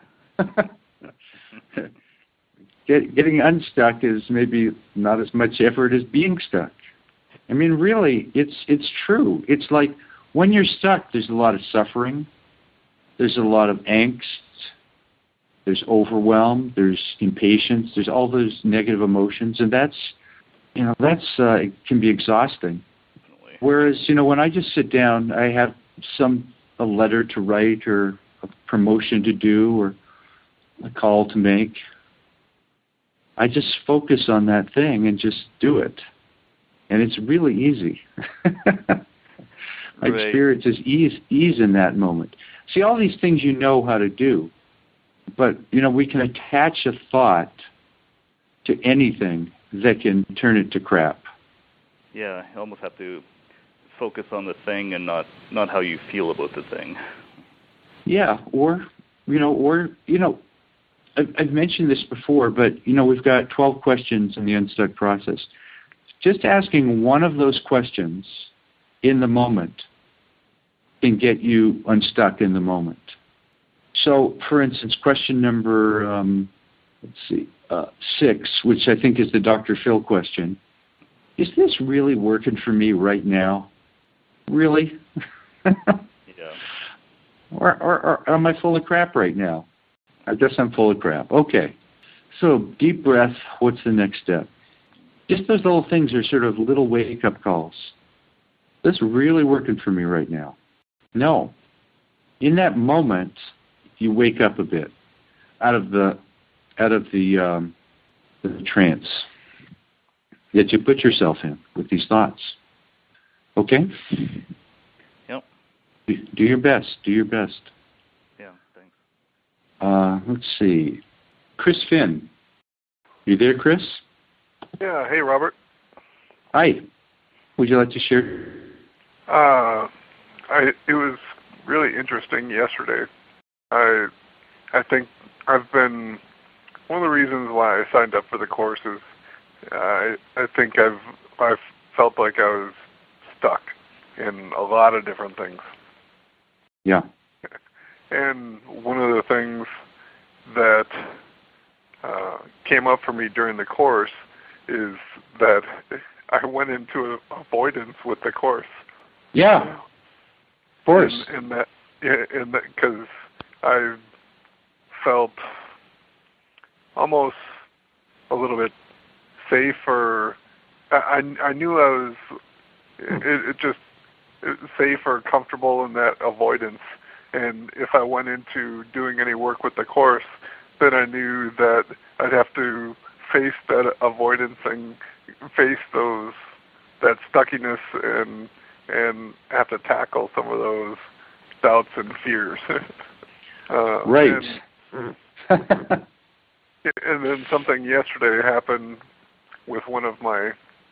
Get, getting unstuck is maybe not as much effort as being stuck. I mean, really, it's it's true. It's like when you're stuck, there's a lot of suffering. There's a lot of angst. There's overwhelm. There's impatience. There's all those negative emotions, and that's, you know, that's uh, it can be exhausting. Definitely. Whereas, you know, when I just sit down, I have some a letter to write or a promotion to do or a call to make. I just focus on that thing and just do it. And it's really easy. I right. experience is ease, ease in that moment. See, all these things you know how to do. But, you know, we can attach a thought to anything that can turn it to crap. Yeah, you almost have to focus on the thing and not, not how you feel about the thing. Yeah, or, you know, or, you know, I've, I've mentioned this before, but, you know, we've got twelve questions in the Unstuck process. Just asking one of those questions in the moment can get you unstuck in the moment. So, for instance, question number, um, let's see, uh, six, which I think is the Doctor Phil question. Is this really working for me right now? Really? Yeah. Or, or, or am I full of crap right now? I guess I'm full of crap. Okay. So, deep breath. What's the next step? Just those little things are sort of little wake-up calls. Is this really working for me right now? No. In that moment, you wake up a bit out of the out of the, um, the trance that you put yourself in with these thoughts. Okay? Yep. Do, do your best. Do your best. Yeah, thanks. Uh, let's see. Chris Finn. You there, Chris? Yeah. Hey, Robert. Hi. Would you like to share? Uh, I it was really interesting yesterday. I I think I've been one of the reasons why I signed up for the course is uh, I I think I've I've felt like I was stuck in a lot of different things. Yeah. And one of the things that uh, came up for me during the course is that I went into avoidance with the course. Yeah. Of course. And, and that, and that, because I felt almost a little bit safer. I, I knew I was it, it just it safe or comfortable in that avoidance. And if I went into doing any work with the course, then I knew that I'd have to face that avoidance and face those that stuckiness and and have to tackle some of those doubts and fears. uh, right. And, and then something yesterday happened with one of my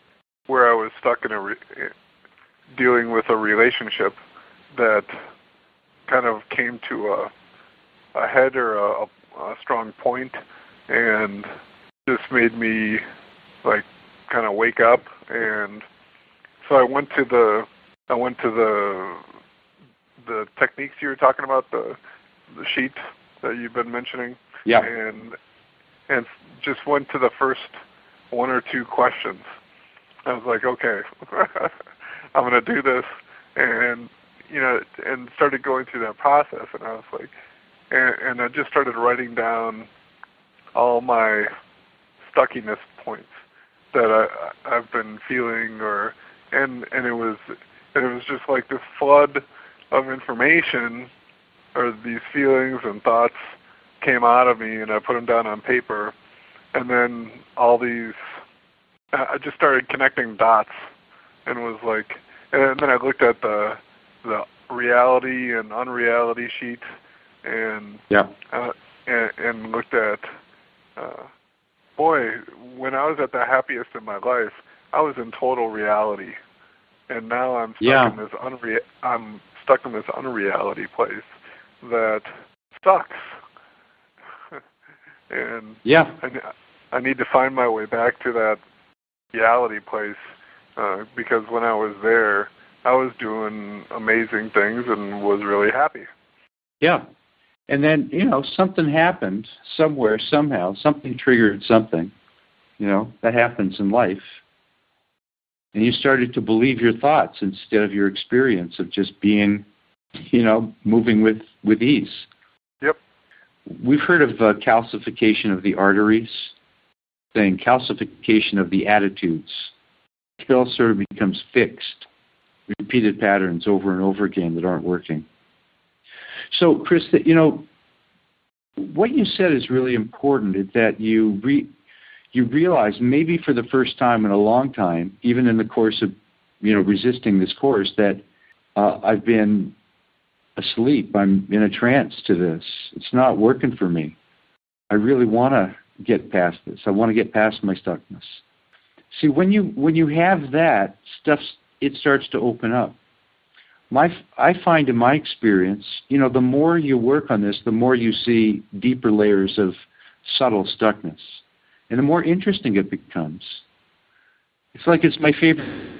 where I was stuck in a re- dealing with a relationship that kind of came to a, a head or a, a strong point, and just made me like kind of wake up. And so I went to the I went to the the techniques you were talking about, the the sheet that you've been mentioning. Yeah. And and just went to the first one or two questions. I was like, okay, I'm going to do this, and you know, and started going through that process. And I was like, and, and I just started writing down all my stuckiness points that I, I've been feeling, or and and it was and it was just like this flood of information, or these feelings and thoughts came out of me, and I put them down on paper, and then all these, I just started connecting dots, and was like, and then I looked at the the reality and unreality sheet, and yeah, uh, and, and looked at, uh, boy, when I was at the happiest in my life, I was in total reality, and now I'm stuck yeah. in this unre- I'm stuck in this unreality place that sucks. And yeah. I, I need to find my way back to that reality place, uh, because when I was there, I was doing amazing things and was really happy. Yeah. And then, you know, something happened somewhere, somehow. Something triggered something. You know, that happens in life. And you started to believe your thoughts instead of your experience of just being, you know, moving with, with ease. Yep. We've heard of uh, calcification of the arteries, saying calcification of the attitudes. It all sort of becomes fixed, repeated patterns over and over again that aren't working. So, Chris, you know, what you said is really important, is that you re, you realize maybe for the first time in a long time, even in the course of, you know, resisting this course, that uh, I've been asleep. I'm in a trance to this. It's not working for me. I really want to get past this. I want to get past my stuckness. See, when you when you have that stuff, it starts to open up. My I find in my experience, you know, the more you work on this, the more you see deeper layers of subtle stuckness, and the more interesting it becomes. It's like it's my favorite.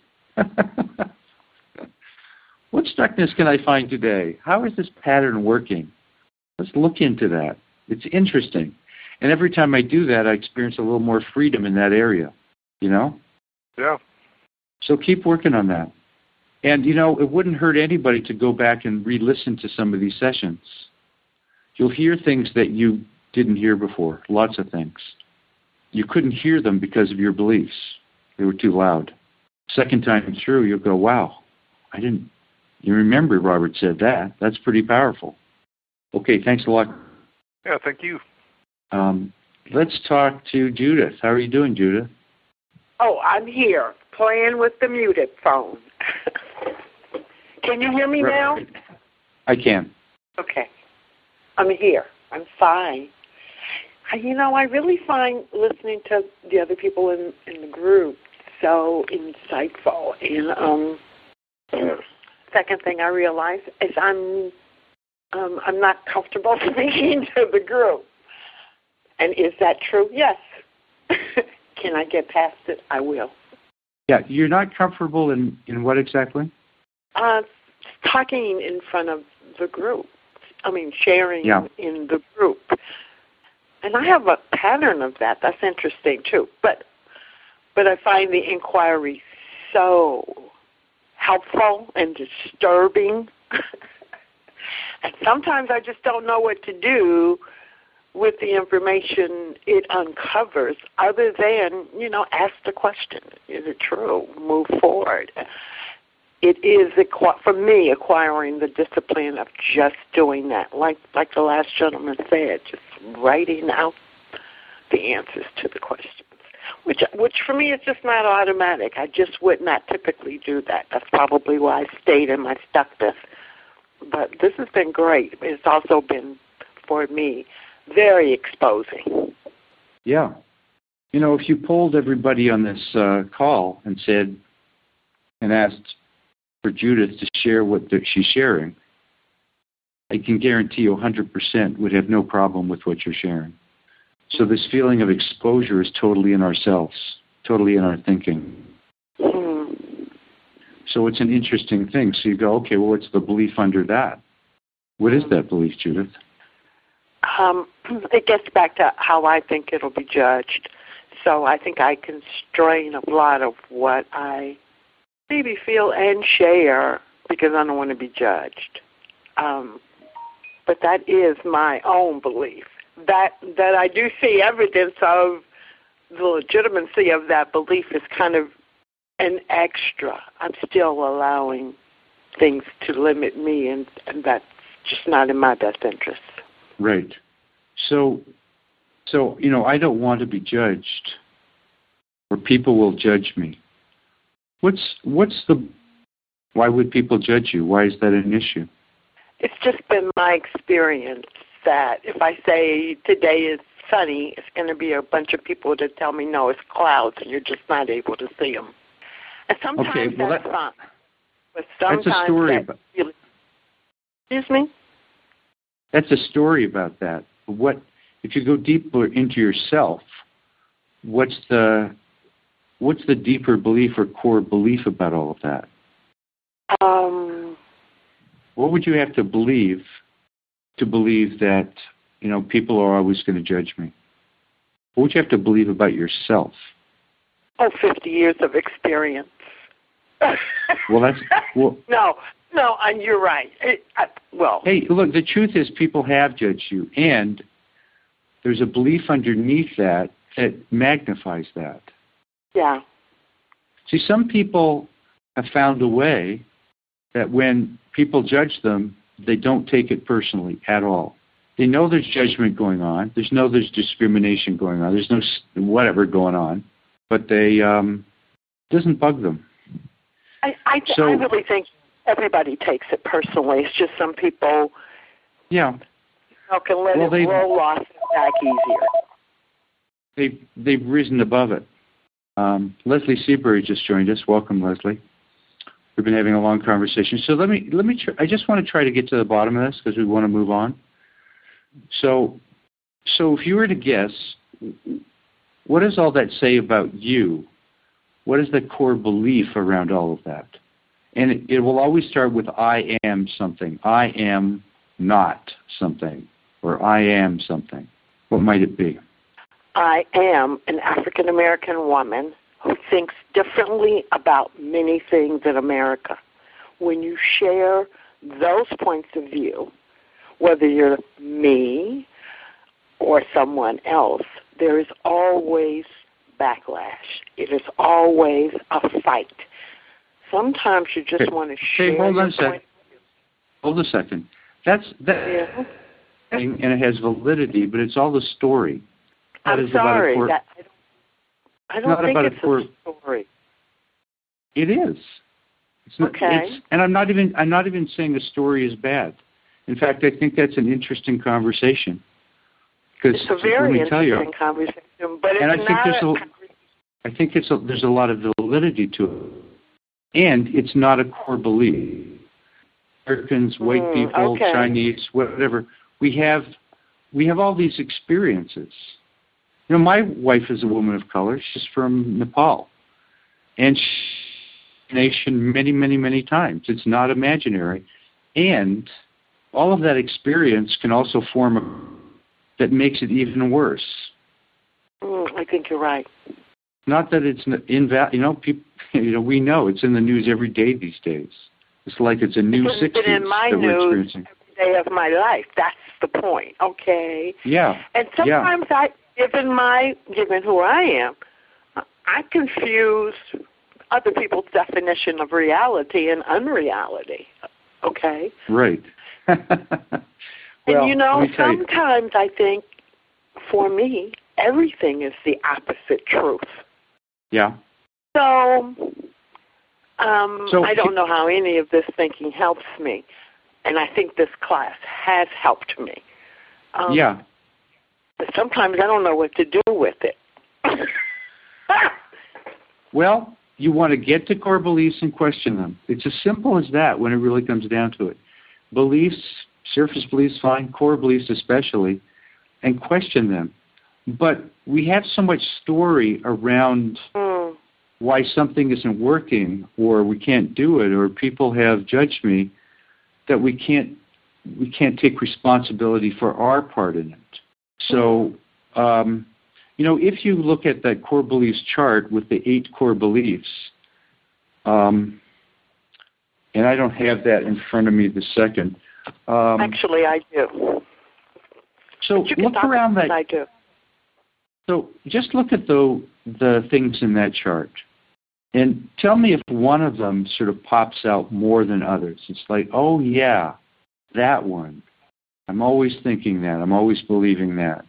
What stuckness can I find today? How is this pattern working? Let's look into that. It's interesting. And every time I do that, I experience a little more freedom in that area, you know? Yeah. So keep working on that. And, you know, it wouldn't hurt anybody to go back and re-listen to some of these sessions. You'll hear things that you didn't hear before, lots of things. You couldn't hear them because of your beliefs. They were too loud. Second time through, you'll go, wow, I didn't... You remember Robert said that. That's pretty powerful. Okay, thanks a lot. Yeah, thank you. Um, let's talk to Judith. How are you doing, Judith? Oh, I'm here, playing with the muted phone. Can you hear me now? I can. Okay. I'm here. I'm fine. You know, I really find listening to the other people in, in the group so insightful. And um, second thing I realize is I'm um, I'm not comfortable speaking to the group. And is that true? Yes. Can I get past it? I will. Yeah, you're not comfortable in, in what exactly? Uh, talking in front of the group. I mean, sharing yeah. in the group. And I have a pattern of that. That's interesting, too. But but I find the inquiry so helpful and disturbing. And sometimes I just don't know what to do with the information it uncovers, other than, you know, ask the question, is it true? Move forward. It is, for me, acquiring the discipline of just doing that, like like the last gentleman said, just writing out the answers to the questions, which which for me is just not automatic. I just would not typically do that. That's probably why I stayed in my stuckness. But this has been great. It's also been, for me, very exposing. Yeah. You know, if you polled everybody on this uh, call and said, and asked for Judith to share what the, she's sharing, I can guarantee you one hundred percent would have no problem with what you're sharing. So this feeling of exposure is totally in ourselves, totally in our thinking. Mm. So it's an interesting thing. So you go, okay, well, what's the belief under that? What is that belief, Judith? Um, it gets back to how I think it'll be judged. So I think I constrain a lot of what I maybe feel and share because I don't want to be judged. Um, but that is my own belief. That that I do see evidence of the legitimacy of that belief is kind of an extra. I'm still allowing things to limit me, and, and that's just not in my best interest. Right. So, so you know, I don't want to be judged, or people will judge me. What's what's the? Why would people judge you? Why is that an issue? It's just been my experience that if I say today is sunny, it's going to be a bunch of people that tell me no, it's clouds, and you're just not able to see them. And sometimes okay, well that's that, fine, but sometimes that's a story that's about. Really, excuse me. That's a story about that. What if you go deeper into yourself? What's the what's the deeper belief or core belief about all of that? Um. What would you have to believe to believe that, you know, people are always going to judge me? What would you have to believe about yourself? Oh, fifty years of experience. Well, that's well. No, no, and you're right. It, I, well, hey, look, the truth is, people have judged you, and there's a belief underneath that that magnifies that. Yeah. See, some people have found a way that when people judge them, they don't take it personally at all. They know there's judgment going on. There's no there's discrimination going on. There's no whatever going on, but they um, it doesn't bug them. I I, so, I really think everybody takes it personally. It's just some people, yeah, you know, can let well, it roll off back easier. They've they've risen above it. Um, Leslie Seabury just joined us. Welcome, Leslie. We've been having a long conversation. So let me let me. Tr- I just want to try to get to the bottom of this because we want to move on. So, so if you were to guess, what does all that say about you? What is the core belief around all of that? And it, it will always start with I am something. I am not something, or I am something. What might it be? I am an African American woman who thinks differently about many things in America. When you share those points of view, whether you're me or someone else, there is always backlash. It is always a fight. Sometimes you just hey, want to share. Hey, hold on a second. second. Hold a second. That's that, yeah. and it has validity, but it's all the story. That I'm is about sorry. a core, that, I don't, I not don't think about it's a, core, a story. It is. It's not, okay. It's, and I'm not even I'm not even saying the story is bad. In fact, I think that's an interesting conversation. It's a very let me tell interesting you, conversation, but it's and I think not. there's a, I think it's a, there's a lot of validity to it, and it's not a core belief. Americans, white mm, people, okay. Chinese, whatever, we have we have all these experiences. You know, my wife is a woman of color. She's from Nepal, and she's nation many, many, many times. It's not imaginary, and all of that experience can also form a that makes it even worse. Mm, I think you're right. Not that it's invalid. You know, people. You know, we know it's in the news every day these days. It's like it's a new it's sixties been in my that we're news experiencing. Every day of my life. That's the point. Okay. Yeah. And sometimes yeah. I, given my, given who I am, I confuse other people's definition of reality and unreality. Okay. Right. And well, you know, sometimes you. I think, for me, everything is the opposite truth. Yeah. So, um, so I don't know how any of this thinking helps me, and I think this class has helped me. Um, yeah. But sometimes I don't know what to do with it. Well, you want to get to core beliefs and question them. It's as simple as that when it really comes down to it. Beliefs, surface beliefs, fine, core beliefs especially, and question them. But we have so much story around mm. why something isn't working, or we can't do it, or people have judged me, that we can't we can't take responsibility for our part in it. So, um, you know, if you look at that core beliefs chart with the eight core beliefs, um, and I don't have that in front of me this second. Um, Actually, I do. So look around that. I do. So just look at the the things in that chart, and tell me if one of them sort of pops out more than others. It's like, oh yeah, that one. I'm always thinking that. I'm always believing that.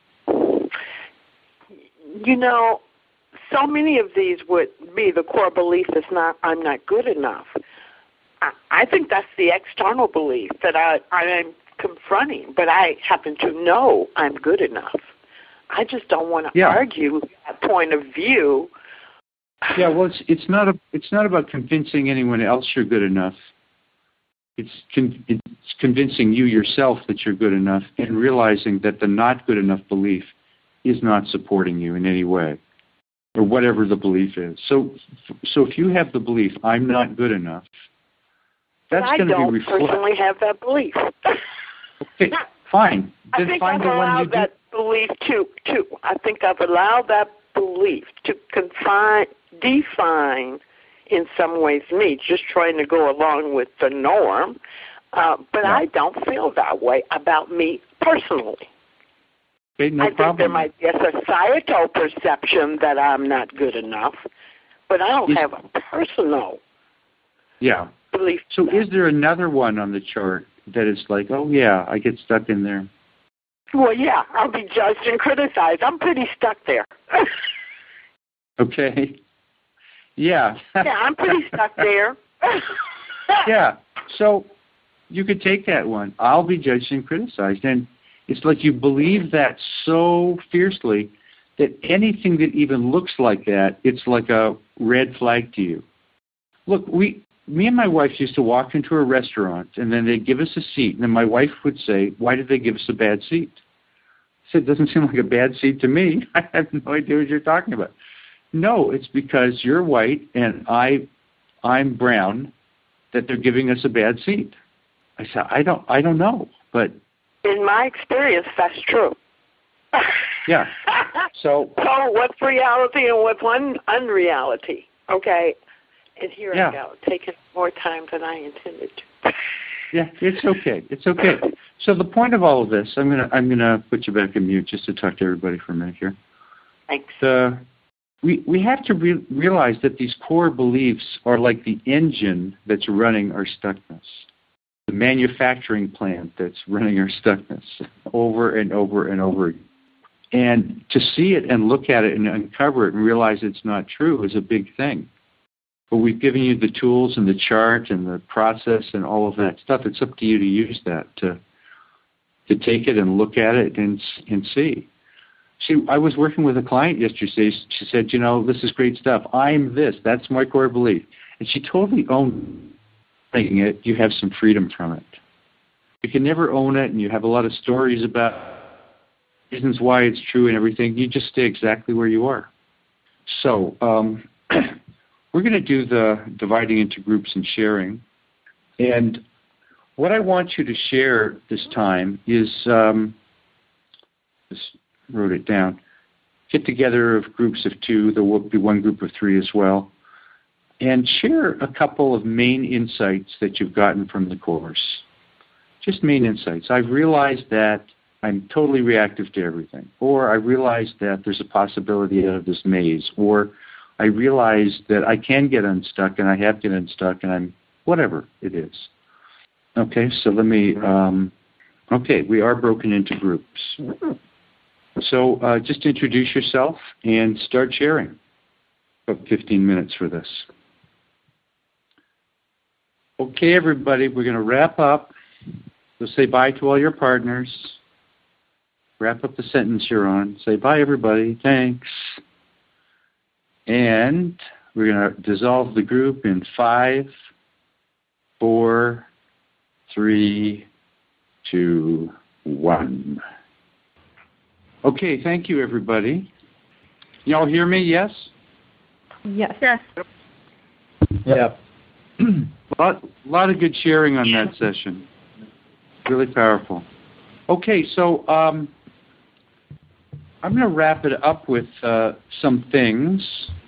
You know, so many of these would be the core belief is not, I'm not good enough. I, I think that's the external belief that I, I am confronting, but I happen to know I'm good enough. I just don't want to yeah. argue that point of view. Yeah, well, it's it's not a it's not about convincing anyone else you're good enough. It's con- it's convincing you yourself that you're good enough, and realizing that the not good enough belief is not supporting you in any way, or whatever the belief is. So, so if you have the belief I'm not good enough, that's going to be reflected. I don't personally have that belief. Okay, fine. Then I think find I've the one you allowed that do. belief to, to, I think I've allowed that belief to confine, define in some ways me, just trying to go along with the norm. Uh, but yeah. I don't feel that way about me personally. Okay, no I think problem. there might be a societal perception that I'm not good enough, but I don't is, have a personal yeah. belief. So is there another one on the chart that is like, oh yeah, I get stuck in there? Well, yeah, I'll be judged and criticized. I'm pretty stuck there. Okay. Yeah. Yeah, I'm pretty stuck there. Yeah. So you could take that one. I'll be judged and criticized. And it's like you believe that so fiercely that anything that even looks like that, it's like a red flag to you. Look, we, me and my wife used to walk into a restaurant, and then they'd give us a seat, and then my wife would say, why did they give us a bad seat? I said, it doesn't seem like a bad seat to me. I have no idea what you're talking about. No, it's because you're white and I, I'm brown, that they're giving us a bad seat. I said, I don't, I don't know, but in my experience, that's true. Yeah. So. So what's reality and what's un- unreality? Okay. And here yeah. I go, taking more time than I intended to. Yeah, it's okay. It's okay. So the point of all of this, I'm gonna I'm gonna put you back in mute just to talk to everybody for a minute here. Thanks. The, we we have to re- realize that these core beliefs are like the engine that's running our stuckness, the manufacturing plant that's running our stuckness over and over and over again. And to see it and look at it and uncover it and realize it's not true is a big thing. But we've given you the tools and the chart and the process and all of that stuff. It's up to you to use that, to to take it and look at it and and see. See, I was working with a client yesterday. She said, you know, this is great stuff. I'm this. That's my core belief. And she totally owned thinking it. You have some freedom from it. You can never own it, and you have a lot of stories about reasons why it's true and everything. You just stay exactly where you are. So um, we're going to do the dividing into groups and sharing. And what I want you to share this time is, um, just wrote it down, get together of groups of two. There will be one group of three as well. And share a couple of main insights that you've gotten from the course. Just main insights. I've realized that I'm totally reactive to everything. Or I realized that there's a possibility out of this maze. Or I realized that I can get unstuck, and I have get unstuck, and I'm whatever it is. Okay, so let me, um, okay, we are broken into groups. So uh, just introduce yourself and start sharing. About fifteen minutes for this. Okay, everybody, we're going to wrap up. So say bye to all your partners. Wrap up the sentence you're on. Say bye, everybody. Thanks. And we're going to dissolve the group in five, four, three, two, one. Okay, thank you, everybody. Y'all hear me, yes? Yes. Yes. Yeah. A lot, lot of good sharing on that session. Really powerful. Okay, so um, I'm going to wrap it up with uh, some things,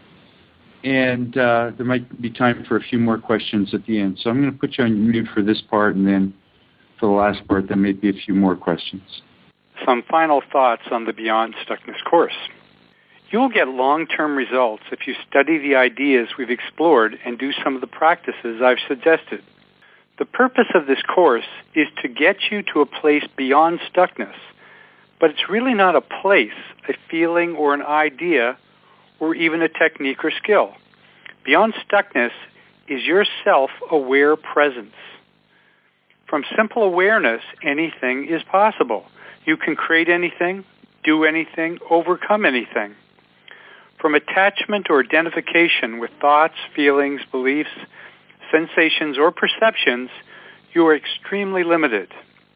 and uh, there might be time for a few more questions at the end. So I'm going to put you on mute for this part, and then for the last part, there may be a few more questions. Some final thoughts on the Beyond Stuckness course. You will get long-term results if you study the ideas we've explored and do some of the practices I've suggested. The purpose of this course is to get you to a place beyond stuckness, but it's really not a place, a feeling, or an idea, or even a technique or skill. Beyond stuckness is your self-aware presence. From simple awareness, anything is possible. You can create anything, do anything, overcome anything. From attachment or identification with thoughts, feelings, beliefs, sensations, or perceptions, you are extremely limited.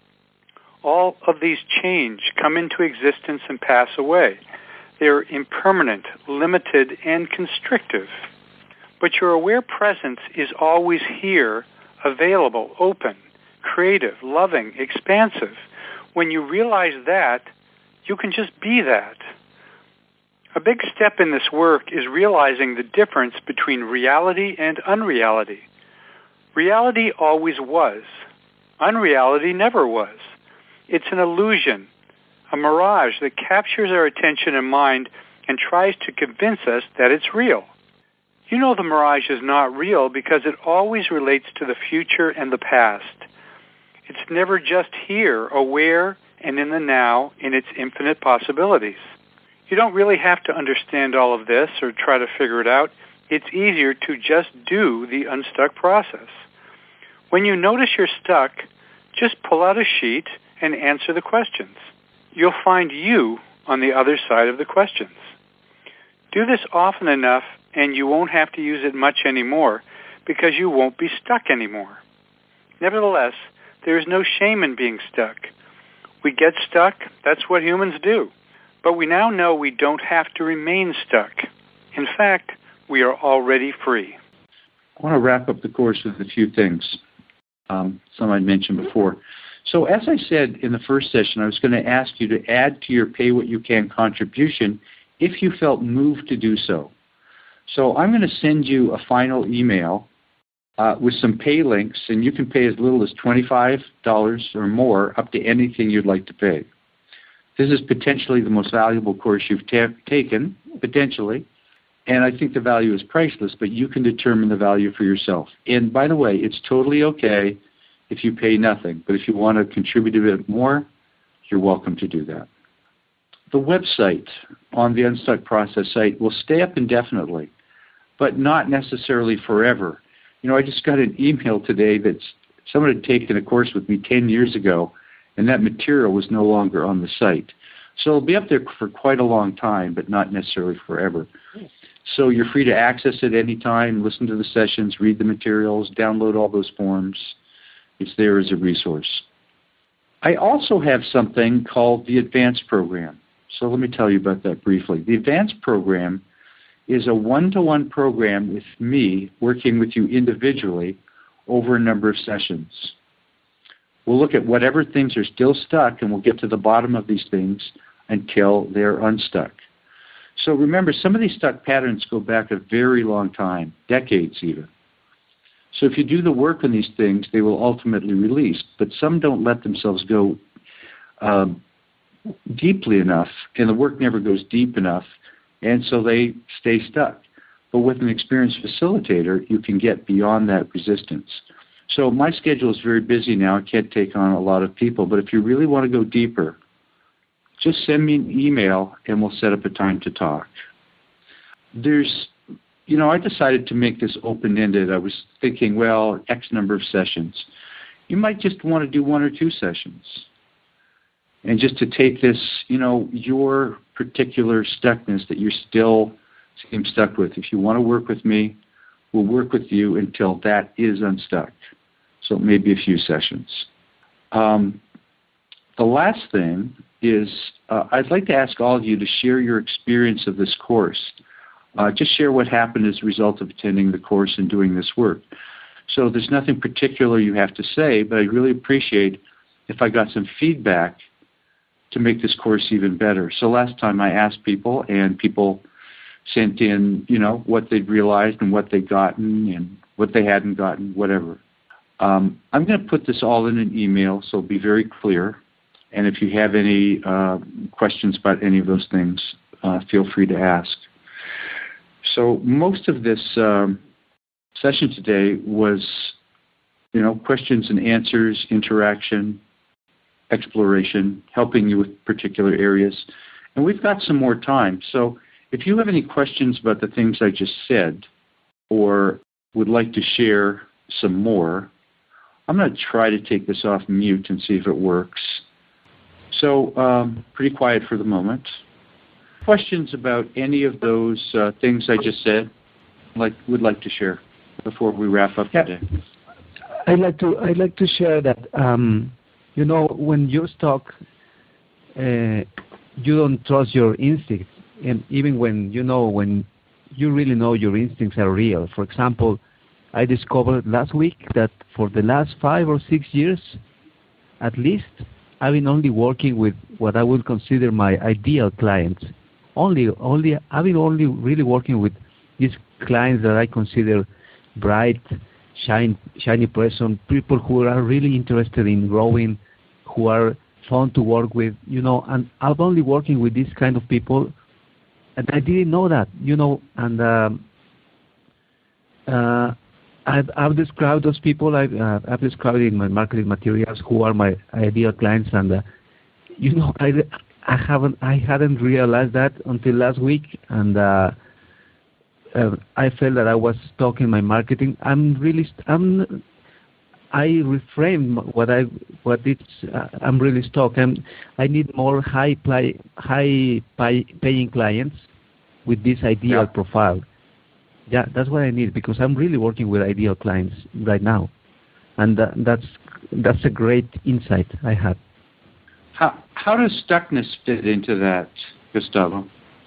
All of these change, come into existence, and pass away. They are impermanent, limited, and constrictive. But your aware presence is always here, available, open, creative, loving, expansive. When you realize that, you can just be that. A big step in this work is realizing the difference between reality and unreality. Reality always was. Unreality never was. It's an illusion, a mirage that captures our attention and mind and tries to convince us that it's real. You know the mirage is not real because it always relates to the future and the past. It's never just here, aware and in the now in its infinite possibilities. You don't really have to understand all of this or try to figure it out. It's easier to just do the unstuck process. When you notice you're stuck, just pull out a sheet and answer the questions. You'll find you on the other side of the questions. Do this often enough and you won't have to use it much anymore because you won't be stuck anymore. Nevertheless, there is no shame in being stuck. We get stuck, that's what humans do. But we now know we don't have to remain stuck. In fact, we are already free. I want to wrap up the course with a few things, um, some I mentioned before. So as I said in the first session, I was going to ask you to add to your Pay What You Can contribution if you felt moved to do so. So I'm going to send you a final email uh, with some pay links, and you can pay as little as twenty-five dollars or more, up to anything you'd like to pay. This is potentially the most valuable course you've ta- taken, potentially, and I think the value is priceless, but you can determine the value for yourself. And by the way, it's totally okay if you pay nothing, but if you want to contribute a bit more, you're welcome to do that. The website on the Unstuck Process site will stay up indefinitely, but not necessarily forever. You know, I just got an email today that someone had taken a course with me ten years ago, and that material was no longer on the site. So it'll be up there for quite a long time, but not necessarily forever. So you're free to access it anytime, listen to the sessions, read the materials, download all those forms. It's there as a resource. I also have something called the Advanced Program. So let me tell you about that briefly. The Advanced Program is a one-to-one program with me working with you individually over a number of sessions. We'll look at whatever things are still stuck, and we'll get to the bottom of these things until they're unstuck. So remember, some of these stuck patterns go back a very long time, decades even. So if you do the work on these things, they will ultimately release. But some don't let themselves go um, deeply enough, and the work never goes deep enough, and so they stay stuck. But with an experienced facilitator, you can get beyond that resistance. So my schedule is very busy now. I can't take on a lot of people. But if you really want to go deeper, just send me an email and we'll set up a time to talk. There's, you know, I decided to make this open-ended. I was thinking, well, X number of sessions. You might just want to do one or two sessions. And just to take this, you know, your particular stuckness that you're still seem stuck with. If you want to work with me, we'll work with you until that is unstuck. So maybe a few sessions. Um, the last thing is uh, I'd like to ask all of you to share your experience of this course. Uh, just share what happened as a result of attending the course and doing this work. So there's nothing particular you have to say, but I'd really appreciate if I got some feedback to make this course even better. So last time I asked people, and people sent in, you know, what they'd realized and what they'd gotten and what they hadn't gotten, whatever. Um, I'm going to put this all in an email, so be very clear. And if you have any uh, questions about any of those things, uh, feel free to ask. So most of this um, session today was, you know, questions and answers, interaction, exploration, helping you with particular areas. And we've got some more time. So if you have any questions about the things I just said or would like to share some more, I'm going to try to take this off mute and see if it works. So um, pretty quiet for the moment. Questions about any of those uh, things I just said, like would like to share before we wrap up yeah. today? I'd like to I'd like to share that um, you know, when you're stuck, uh, you don't trust your instincts, and even when you know when you really know your instincts are real. For example, I discovered last week that for the last five or six years, at least, I've been only working with what I would consider my ideal clients. Only, only, I've been only really working with these clients that I consider bright, shine, shiny person, people who are really interested in growing, who are fun to work with, you know, and I'm only working with these kind of people, and I didn't know that, you know, and um, uh, I've, I've described those people, I've, uh, I've described in my marketing materials who are my ideal clients, and uh, you know, I, I haven't, I hadn't realized that until last week, and uh, uh, I felt that I was stuck in my marketing. I'm really, I'm, I reframed what I, what it's, uh, I'm really stuck. I'm, I need more high, play, high pay, paying clients with this ideal yeah. profile. Yeah, that's what I need, because I'm really working with ideal clients right now, and uh, that's that's a great insight I had. How how does stuckness fit into that, Gustavo?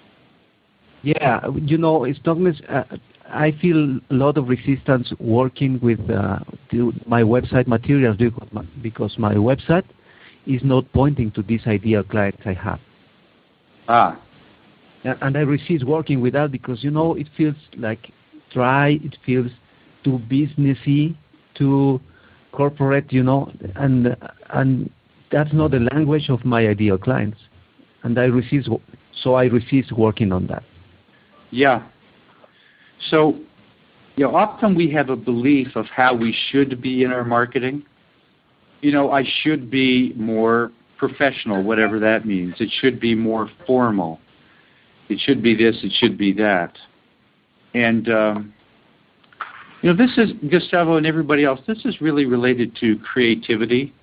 Yeah, you know, stuckness. Uh, I feel a lot of resistance working with uh, my website materials because my website is not pointing to these ideal clients I have. Ah. And I resist working with that because, you know, it feels like dry, it feels too businessy, too corporate, you know, and and that's not the language of my ideal clients. And I resist, so I resist working on that. Yeah. So, you know, often we have a belief of how we should be in our marketing. You know, I should be more professional, whatever that means. It should be more formal. It should be this, it should be that. And, um, you know, this is, Gustavo and everybody else, this is really related to creativity.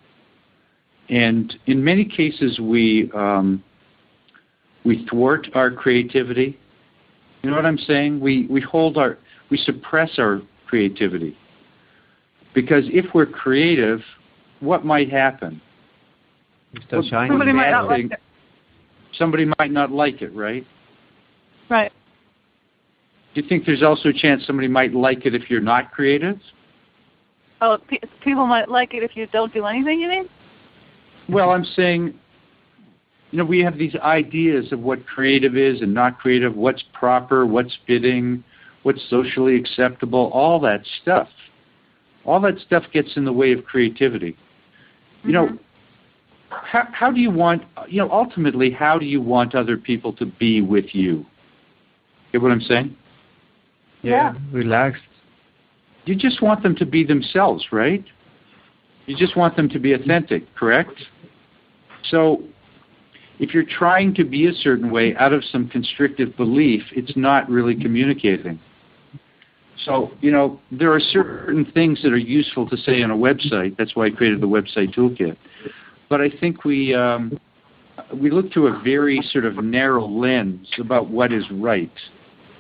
And in many cases, we um, we thwart our creativity. You know what I'm saying? We, we hold our, we suppress our creativity. Because if we're creative, what might happen? Well, somebody might not like it. Somebody might not like it, right? Right. Do you think there's also a chance somebody might like it if you're not creative? Oh, pe- people might like it if you don't do anything, you mean? Well, I'm saying, you know, we have these ideas of what creative is and not creative, what's proper, what's fitting, what's socially acceptable, all that stuff. All that stuff gets in the way of creativity. You mm-hmm. know, how, how do you want, you know, ultimately, how do you want other people to be with you? Get what I'm saying? Yeah, yeah. Relaxed. You just want them to be themselves, right? You just want them to be authentic, correct? So if you're trying to be a certain way out of some constrictive belief, it's not really communicating. So, you know, there are certain things that are useful to say on a website. That's why I created the website toolkit. But I think we um, we look through a very sort of narrow lens about what is right.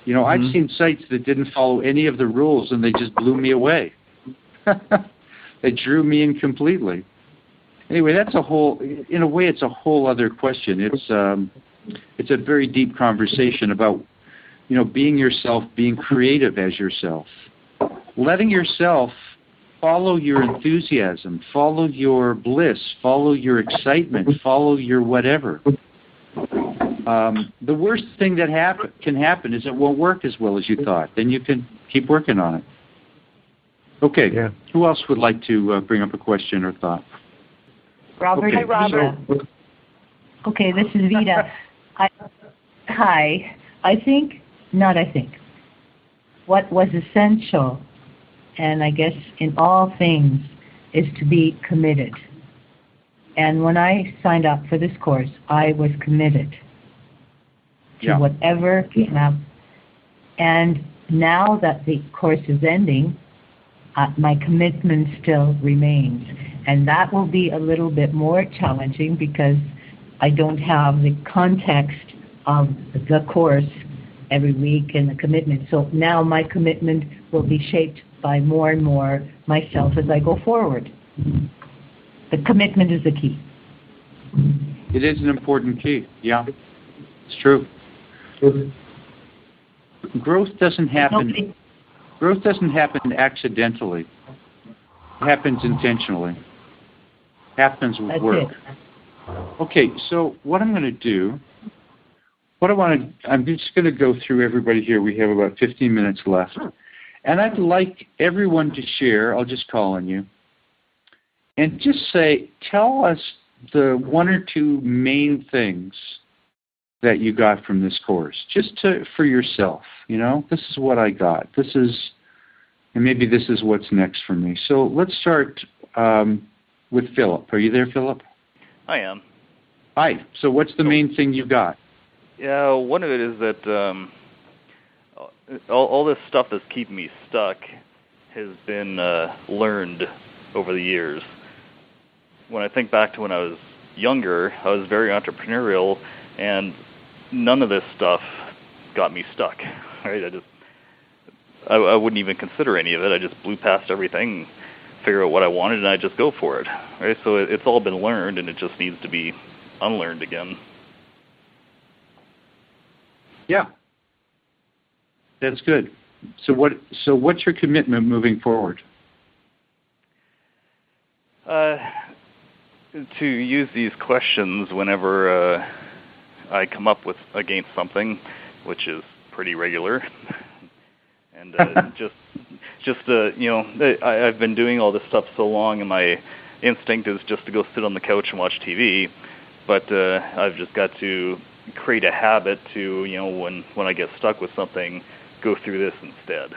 You know, Mm-hmm. I've seen sites that didn't follow any of the rules, and they just blew me away. They drew me in completely. Anyway, that's a whole, in a way, it's a whole other question. It's um, it's a very deep conversation about, you know, being yourself, being creative as yourself, letting yourself follow your enthusiasm, follow your bliss, follow your excitement, follow your whatever. Um, the worst thing that happen, can happen is it won't work as well as you thought. Then you can keep working on it. Okay. Yeah. Who else would like to uh, bring up a question or thought? Robert. Okay. Hi, Robert. Vita. Okay, this is Vita. I, hi. I think, not I think, what was essential, and I guess in all things, is to be committed. And when I signed up for this course, I was committed to Yeah. whatever came up. And now that the course is ending, uh, my commitment still remains. And that will be a little bit more challenging because I don't have the context of the course every week and the commitment. So now my commitment will be shaped by more and more myself as I go forward. The commitment is the key. It is an important key. Yeah, it's true. Growth doesn't happen. Growth doesn't happen accidentally. It happens intentionally. It happens with That's work. it. Okay, so what I'm going to do, what I want to, I'm just going to go through everybody here. We have about fifteen minutes left. And I'd like everyone to share, I'll just call on you, and just say, tell us the one or two main things that you got from this course, just to, for yourself, you know, this is what I got. This is, and maybe this is what's next for me. So let's start um, with Philip. Are you there, Philip? I am. Hi. So what's the main thing you got? Yeah, one of it is that um, all, all this stuff that's keeping me stuck has been uh, learned over the years. When I think back to when I was younger, I was very entrepreneurial, and none of this stuff got me stuck. Right? I just, I, I wouldn't even consider any of it. I just blew past everything, figure out what I wanted, and I just go for it. Right? So it, it's all been learned, and it just needs to be unlearned again. Yeah, that's good. So what? So what's your commitment moving forward? Uh, to use these questions whenever uh, I come up with against something, which is pretty regular, and uh, just, just uh, you know, I, I've been doing all this stuff so long, and my instinct is just to go sit on the couch and watch T V. But uh, I've just got to create a habit to, you know, when, when I get stuck with something, go through this instead.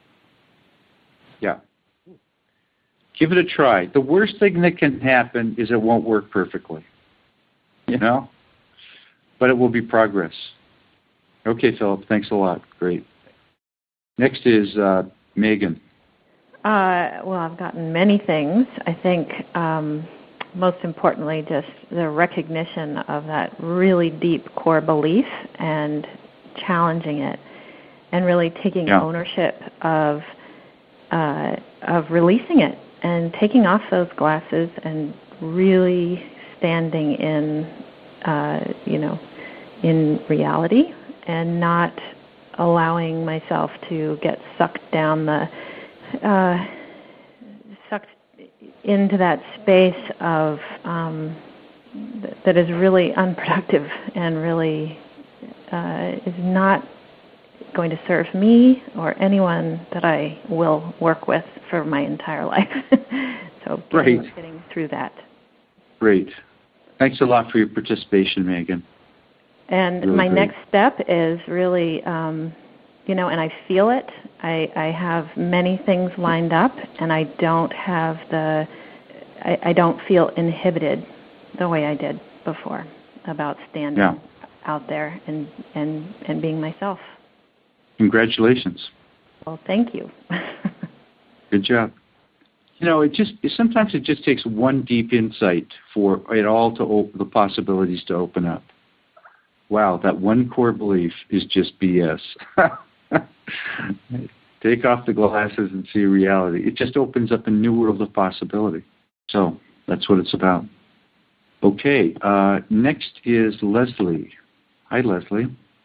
Yeah. Give it a try. The worst thing that can happen is it won't work perfectly, you know, but it will be progress. Okay, Philip, thanks a lot. Great. Next is uh, Megan. Uh, well, I've gotten many things. I think um, most importantly, just the recognition of that really deep core belief and challenging it, and really taking yeah. ownership of uh, of releasing it and taking off those glasses and really standing in, uh, you know, in reality and not allowing myself to get sucked down the, uh, sucked into that space of um, th- that is really unproductive and really uh, is not going to serve me or anyone that I will work with for my entire life. So getting, Great. getting through that. Great. Thanks a lot for your participation, Megan. And really my great. next step is really, um, you know, and I feel it. I, I have many things lined up, and I don't have the, I, I don't feel inhibited the way I did before about standing yeah. out there and, and, and being myself. Congratulations. Well, thank you. Good job. You know, it just sometimes it just takes one deep insight for it all to open, the possibilities to open up. Wow, that one core belief is just B S. Take off the glasses and see reality. It just opens up a new world of possibility. So that's what it's about. Okay, uh, next is Leslie. Hi, Leslie.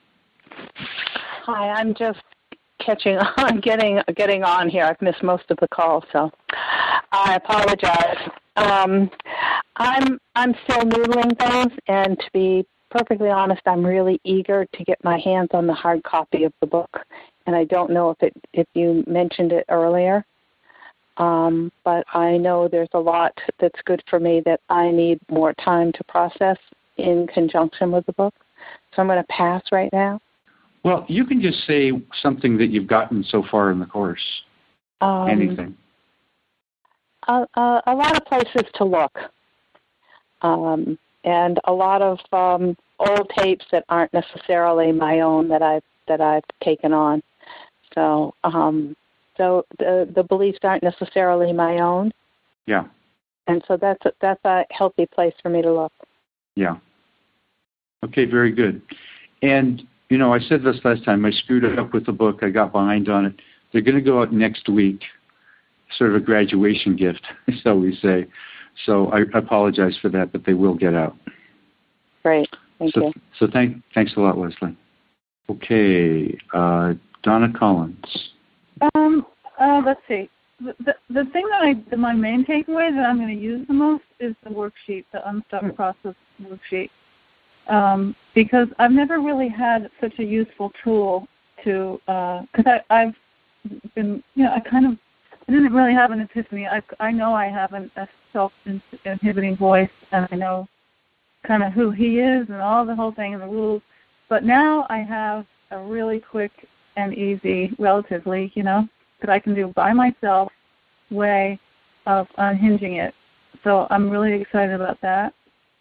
Hi, I'm just catching on, getting getting on here. I've missed most of the call, so I apologize. Um, I'm I'm still noodling things, and to be perfectly honest, I'm really eager to get my hands on the hard copy of the book. And I don't know if it if you mentioned it earlier, um, but I know there's a lot that's good for me that I need more time to process in conjunction with the book. So I'm going to pass right now. Well, you can just say something that you've gotten so far in the course. Um, Anything. A, a, a lot of places to look, um, and a lot of um, old tapes that aren't necessarily my own that I've that I've taken on. So, um, so the the beliefs aren't necessarily my own. Yeah. And so that's a, that's a healthy place for me to look. Yeah. Okay, very good. And you know, I said this last time. I screwed it up with the book. I got behind on it. They're going to go out next week, sort of a graduation gift, so we say. So I apologize for that, but they will get out. Great. Thank so, you. So thank, thanks a lot, Leslie. Okay, uh, Donna Collins. Um, uh, let's see. The, the, the thing that I, the, my main takeaway that I'm going to use the most is the worksheet, the Unstuck Process worksheet. Um, because I've never really had such a useful tool to, because uh, I've been, you know, I kind of, I didn't really have an epiphany. I, I know I have an, a self-inhibiting voice, and I know kind of who he is and all the whole thing and the rules. But now I have a really quick and easy, relatively, you know, that I can do by myself way of unhinging it. So I'm really excited about that.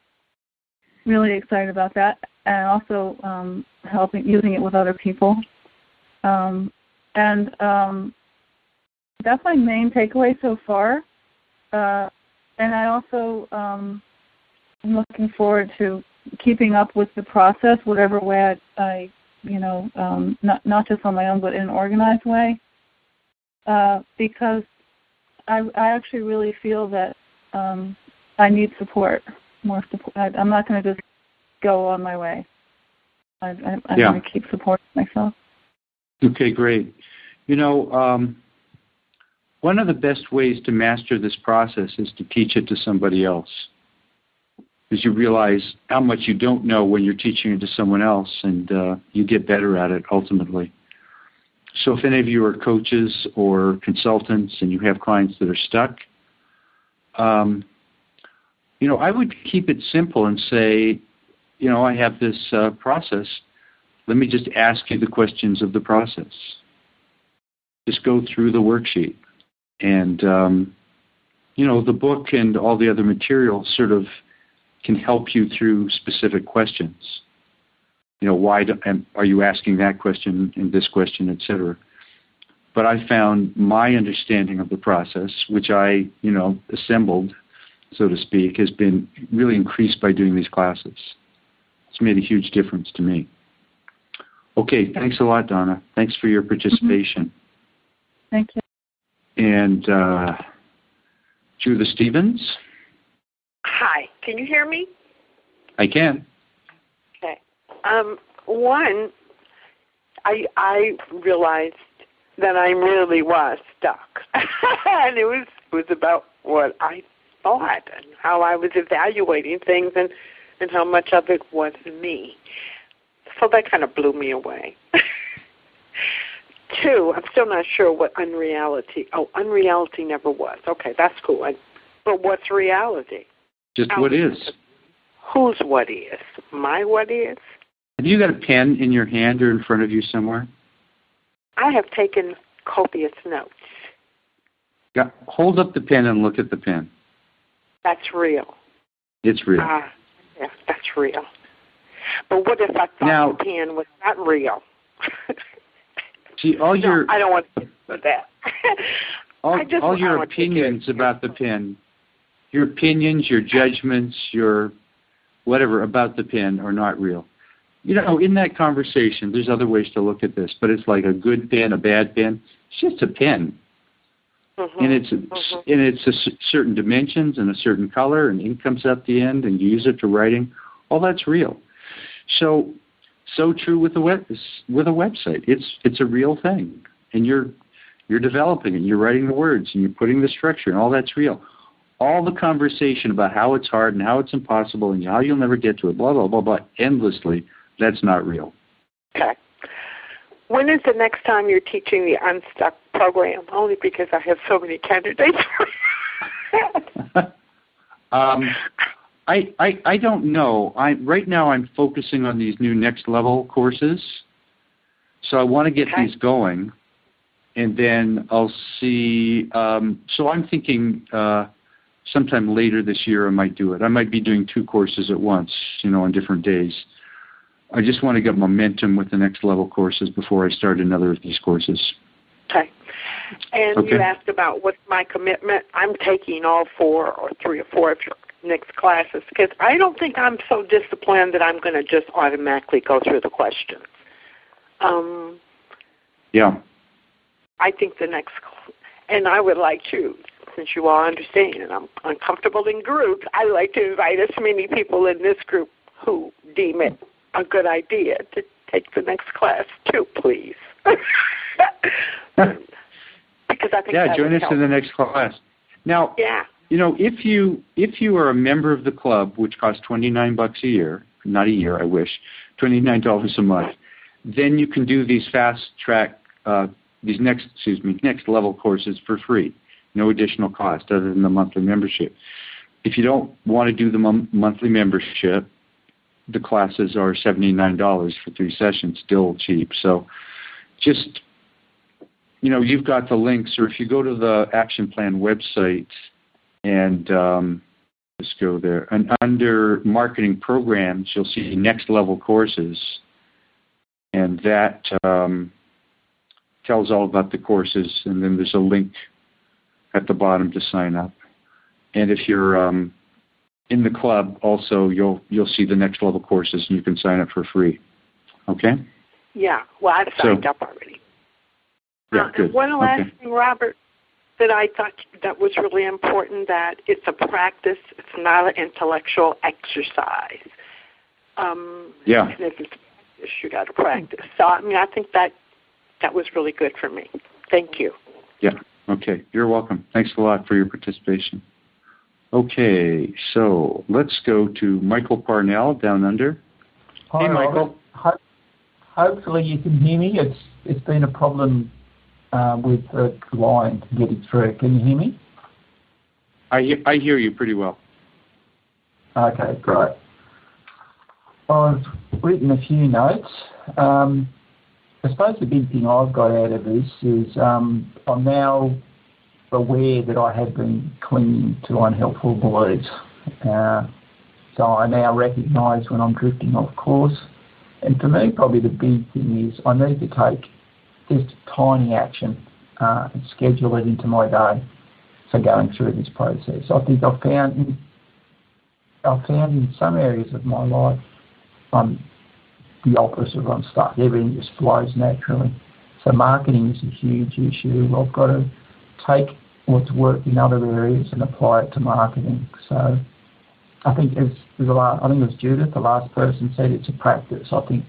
Really excited about that, and also um, helping using it with other people. Um, and um, that's my main takeaway so far. Uh, and I also um, am looking forward to keeping up with the process, whatever way I, I you know, um, not not just on my own, but in an organized way, uh, because I, I actually really feel that um, I need support. More support. I, I'm not going to just go on my way. I, I, I'm yeah. going to keep supporting myself. Okay, great. You know, um, one of the best ways to master this process is to teach it to somebody else, because you realize how much you don't know when you're teaching it to someone else, and uh, you get better at it ultimately. So if any of you are coaches or consultants and you have clients that are stuck, um, you know, I would keep it simple and say, you know, I have this uh, process. Let me just ask you the questions of the process. Just go through the worksheet. And, um, you know, the book and all the other material sort of can help you through specific questions. You know, why do, and are you asking that question and this question, et cetera. But I found my understanding of the process, which I, you know, assembled, so to speak, has been really increased by doing these classes. It's made a huge difference to me. Okay, thanks a lot, Donna. Thanks for your participation. Mm-hmm. Thank you. And uh, Judith Stevens? Hi, can you hear me? I can. Okay. Um, one, I I realized that I really was stuck, and it was it was about what I thought and how I was evaluating things, and and how much of it was me. So that kind of blew me away. Two, I'm still not sure what unreality. Oh, unreality never was. Okay, that's cool. I, but what's reality? Just what is. Whose what is? My what is? Have you got a pen in your hand or in front of you somewhere? I have taken copious notes. Yeah, hold up the pen and look at the pen. That's real. It's real. Ah, uh, yeah, that's real. But what if I thought now, the pen was not real? See, all no, your I don't want to do that. all, I just all your want opinions about the pen, your opinions, your judgments, your whatever about the pen are not real. you know, in that conversation, there's other ways to look at this, but it's like a good pen, a bad pen. It's just a pen. Mm-hmm. And it's mm-hmm. and it's a certain dimensions and a certain color, and ink comes out the end, and you use it to writing. All that's real. So, so true with the web with a website. It's it's a real thing, and you're you're developing it. You're writing the words, and you're putting the structure, and all that's real. All the conversation about how it's hard and how it's impossible and how you'll never get to it, blah blah blah blah, endlessly. That's not real. Okay. When is the next time you're teaching the Unstuck program? Only because I have so many candidates. um, I, I I don't know. I right now I'm focusing on these new next level courses, so I want to get okay. these going, and then I'll see. Um, so I'm thinking uh, sometime later this year I might do it. I might be doing two courses at once, you know, on different days. I just want to get momentum with the next level courses before I start another of these courses. Okay. And okay. you asked about what's my commitment. I'm taking all four or three or four of your next classes because I don't think I'm so disciplined that I'm going to just automatically go through the questions. Um, yeah. I think the next, and I would like to, since you all understand, and I'm uncomfortable in groups, I'd like to invite as many people in this group who deem it a good idea to take the next class too, please. Because I think yeah, that join us help. in the next class. Now, yeah. you know, if you if you are a member of the club, which costs twenty-nine bucks a year, not a year, I wish, twenty-nine dollars a month, then you can do these fast track, uh, these next, excuse me, next level courses for free, no additional cost other than the monthly membership. If you don't want to do the m- monthly membership, the classes are seventy-nine dollars for three sessions, still cheap. So just, you know, you've got the links, or if you go to the Action Plan website and um, just go there, and under marketing programs, you'll see next level courses, and that um, tells all about the courses, and then there's a link at the bottom to sign up. And if you're um, in the club, also, you'll you'll see the next level courses, and you can sign up for free. Okay? Yeah. Well, I've signed so, up already. Yeah, uh, good. And one last okay. thing, Robert, that I thought that was really important, that it's a practice. It's not an intellectual exercise. Um, yeah. And if it's practice, you got to practice. So, I mean, I think that that was really good for me. Thank you. Yeah. Okay. You're welcome. Thanks a lot for your participation. Okay, so let's go to Michael Parnell down under. Hi, hey, Michael. Ho- hopefully you can hear me. It's it's been a problem uh, with the line getting through. Can you hear me? I I hear you pretty well. Okay, great. I've written a few notes. Um, I suppose the big thing I've got out of this is um, I'm now aware that I have been clinging to unhelpful beliefs. Uh, so I now recognise when I'm drifting off course. And for me, probably the big thing is I need to take just tiny action uh, and schedule it into my day for going through this process. I think I've found in, I've found in some areas of my life I'm the opposite. I'm stuck. Everything just flows naturally. So marketing is a huge issue. I've got to take what's worked in other areas and apply it to marketing. So I think as the last, I think it was Judith, the last person said it's a practice. I think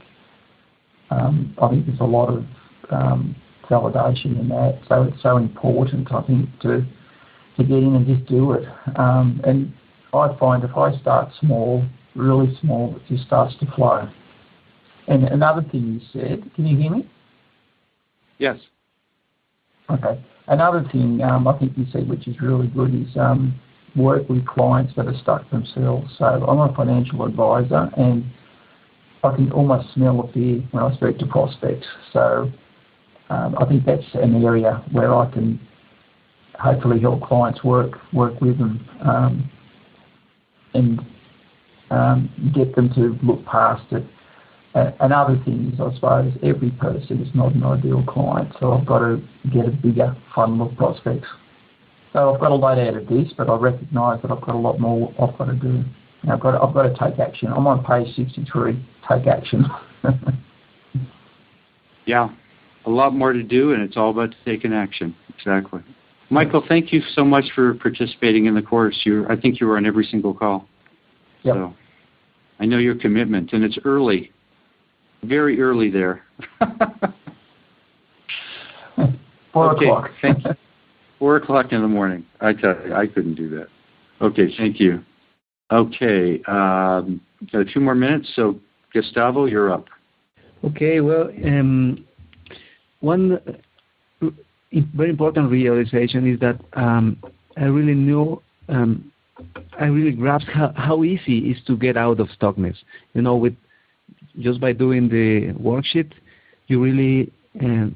um, I think there's a lot of um, validation in that. So it's so important, I think, to to get in and just do it. Um, and I find if I start small, really small, it just starts to flow. And another thing you said, can you hear me? Yes. Okay. Another thing um, I think you said, which is really good, is um, work with clients that are stuck themselves. So I'm a financial advisor, and I can almost smell the fear when I speak to prospects. So um, I think that's an area where I can hopefully help clients work work with them um, and um, get them to look past it. Uh, another thing is, I suppose, every person is not an ideal client, so I've got to get a bigger funnel of prospects. So I've got a lot out of this, but I recognise that I've got a lot more I've got to do. I've got I've got to take action. I'm on page sixty-three. Take action. Yeah, a lot more to do, and it's all about taking action. Exactly. Michael, thank you so much for participating in the course. You, I think you were on every single call. Yep. So I know your commitment, and it's early, very early there. Four okay, o'clock. Thank you. Four o'clock in the morning. I tell you, I couldn't do that. Okay, thank you. Okay, um, got a few more minutes, so Gustavo, you're up. Okay, well, um, one very important realization is that um, I really knew, um, I really grasped how, how easy it is to get out of stuckness. You know, with just by doing the worksheet, you really, um,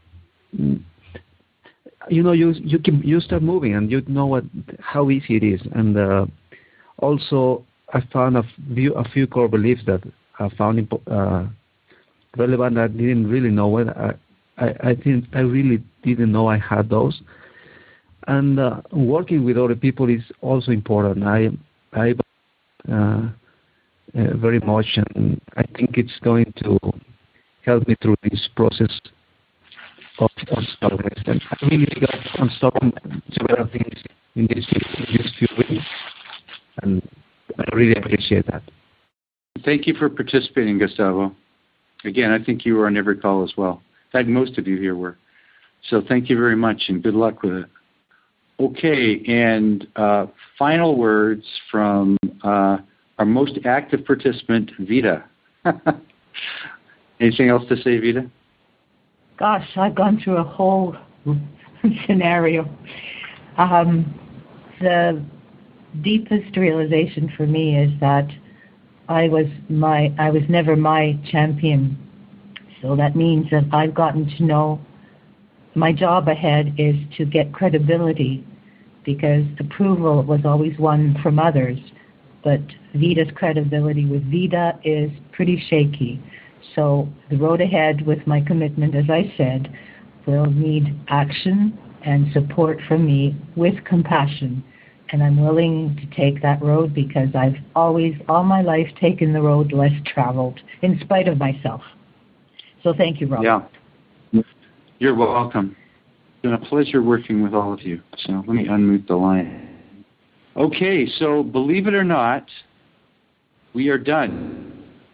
you know, you you can you start moving and you know what how easy it is. And uh, also, I found a few a few core beliefs that I found uh, relevant. I didn't really know what I, I I didn't I really didn't know I had those. And uh, working with other people is also important. I I uh, uh, very much, and I think it's going to help me through this process of unstoppable. And I really got unstoppable several things in these few, these few weeks, and I really appreciate that. Thank you for participating, Gustavo. Again, I think you were on every call as well. In fact, most of you here were. So thank you very much, and good luck with it. Okay, and uh, final words from uh, our most active participant, Vita. Anything else to say, Vita? Gosh, I've gone through a whole scenario. Um, the deepest realization for me is that I was my I was never my champion. So that means that I've gotten to know my job ahead is to get credibility, because approval was always won from others, but Vita's credibility with Vita is pretty shaky. So the road ahead with my commitment, as I said, will need action and support from me with compassion. And I'm willing to take that road because I've always, all my life, taken the road less traveled, in spite of myself. So thank you, Rob. Yeah. You're welcome. It's been a pleasure working with all of you. So let me unmute the line. Okay, so believe it or not, we are done.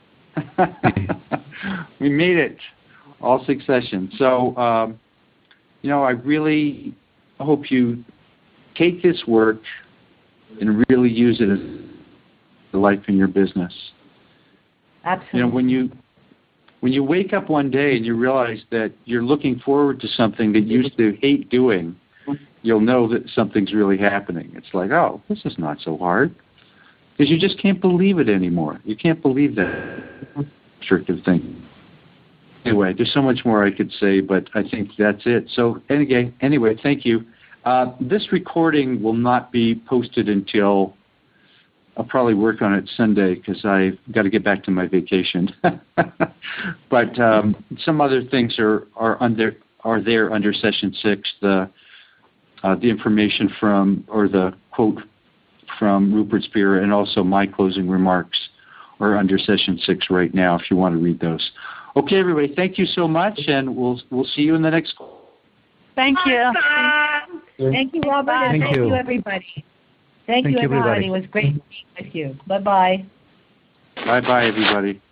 We made it, all six sessions. So, um, you know, I really hope you take this work and really use it as the life in your business. Absolutely. You know, when you when you wake up one day and you realize that you're looking forward to something that you used to hate doing, you'll know that something's really happening. It's like, oh, this is not so hard. Because you just can't believe it anymore. You can't believe that restrictive thing. Anyway, there's so much more I could say, but I think that's it. So anyway, anyway, thank you. Uh, this recording will not be posted until I'll probably work on it Sunday because I've got to get back to my vacation. But um, some other things are are under are there under session six. The uh, the information from or the quote from Rupert Spira and also my closing remarks are under session six right now. If you want to read those. Okay, everybody. Thank you so much, and we'll we'll see you in the next call. Thank you. Thank you, Robert, and Thank thank you. you, everybody. Thank, Thank you, you, everybody. everybody. It was great to meet with you. Bye-bye. Bye-bye, everybody.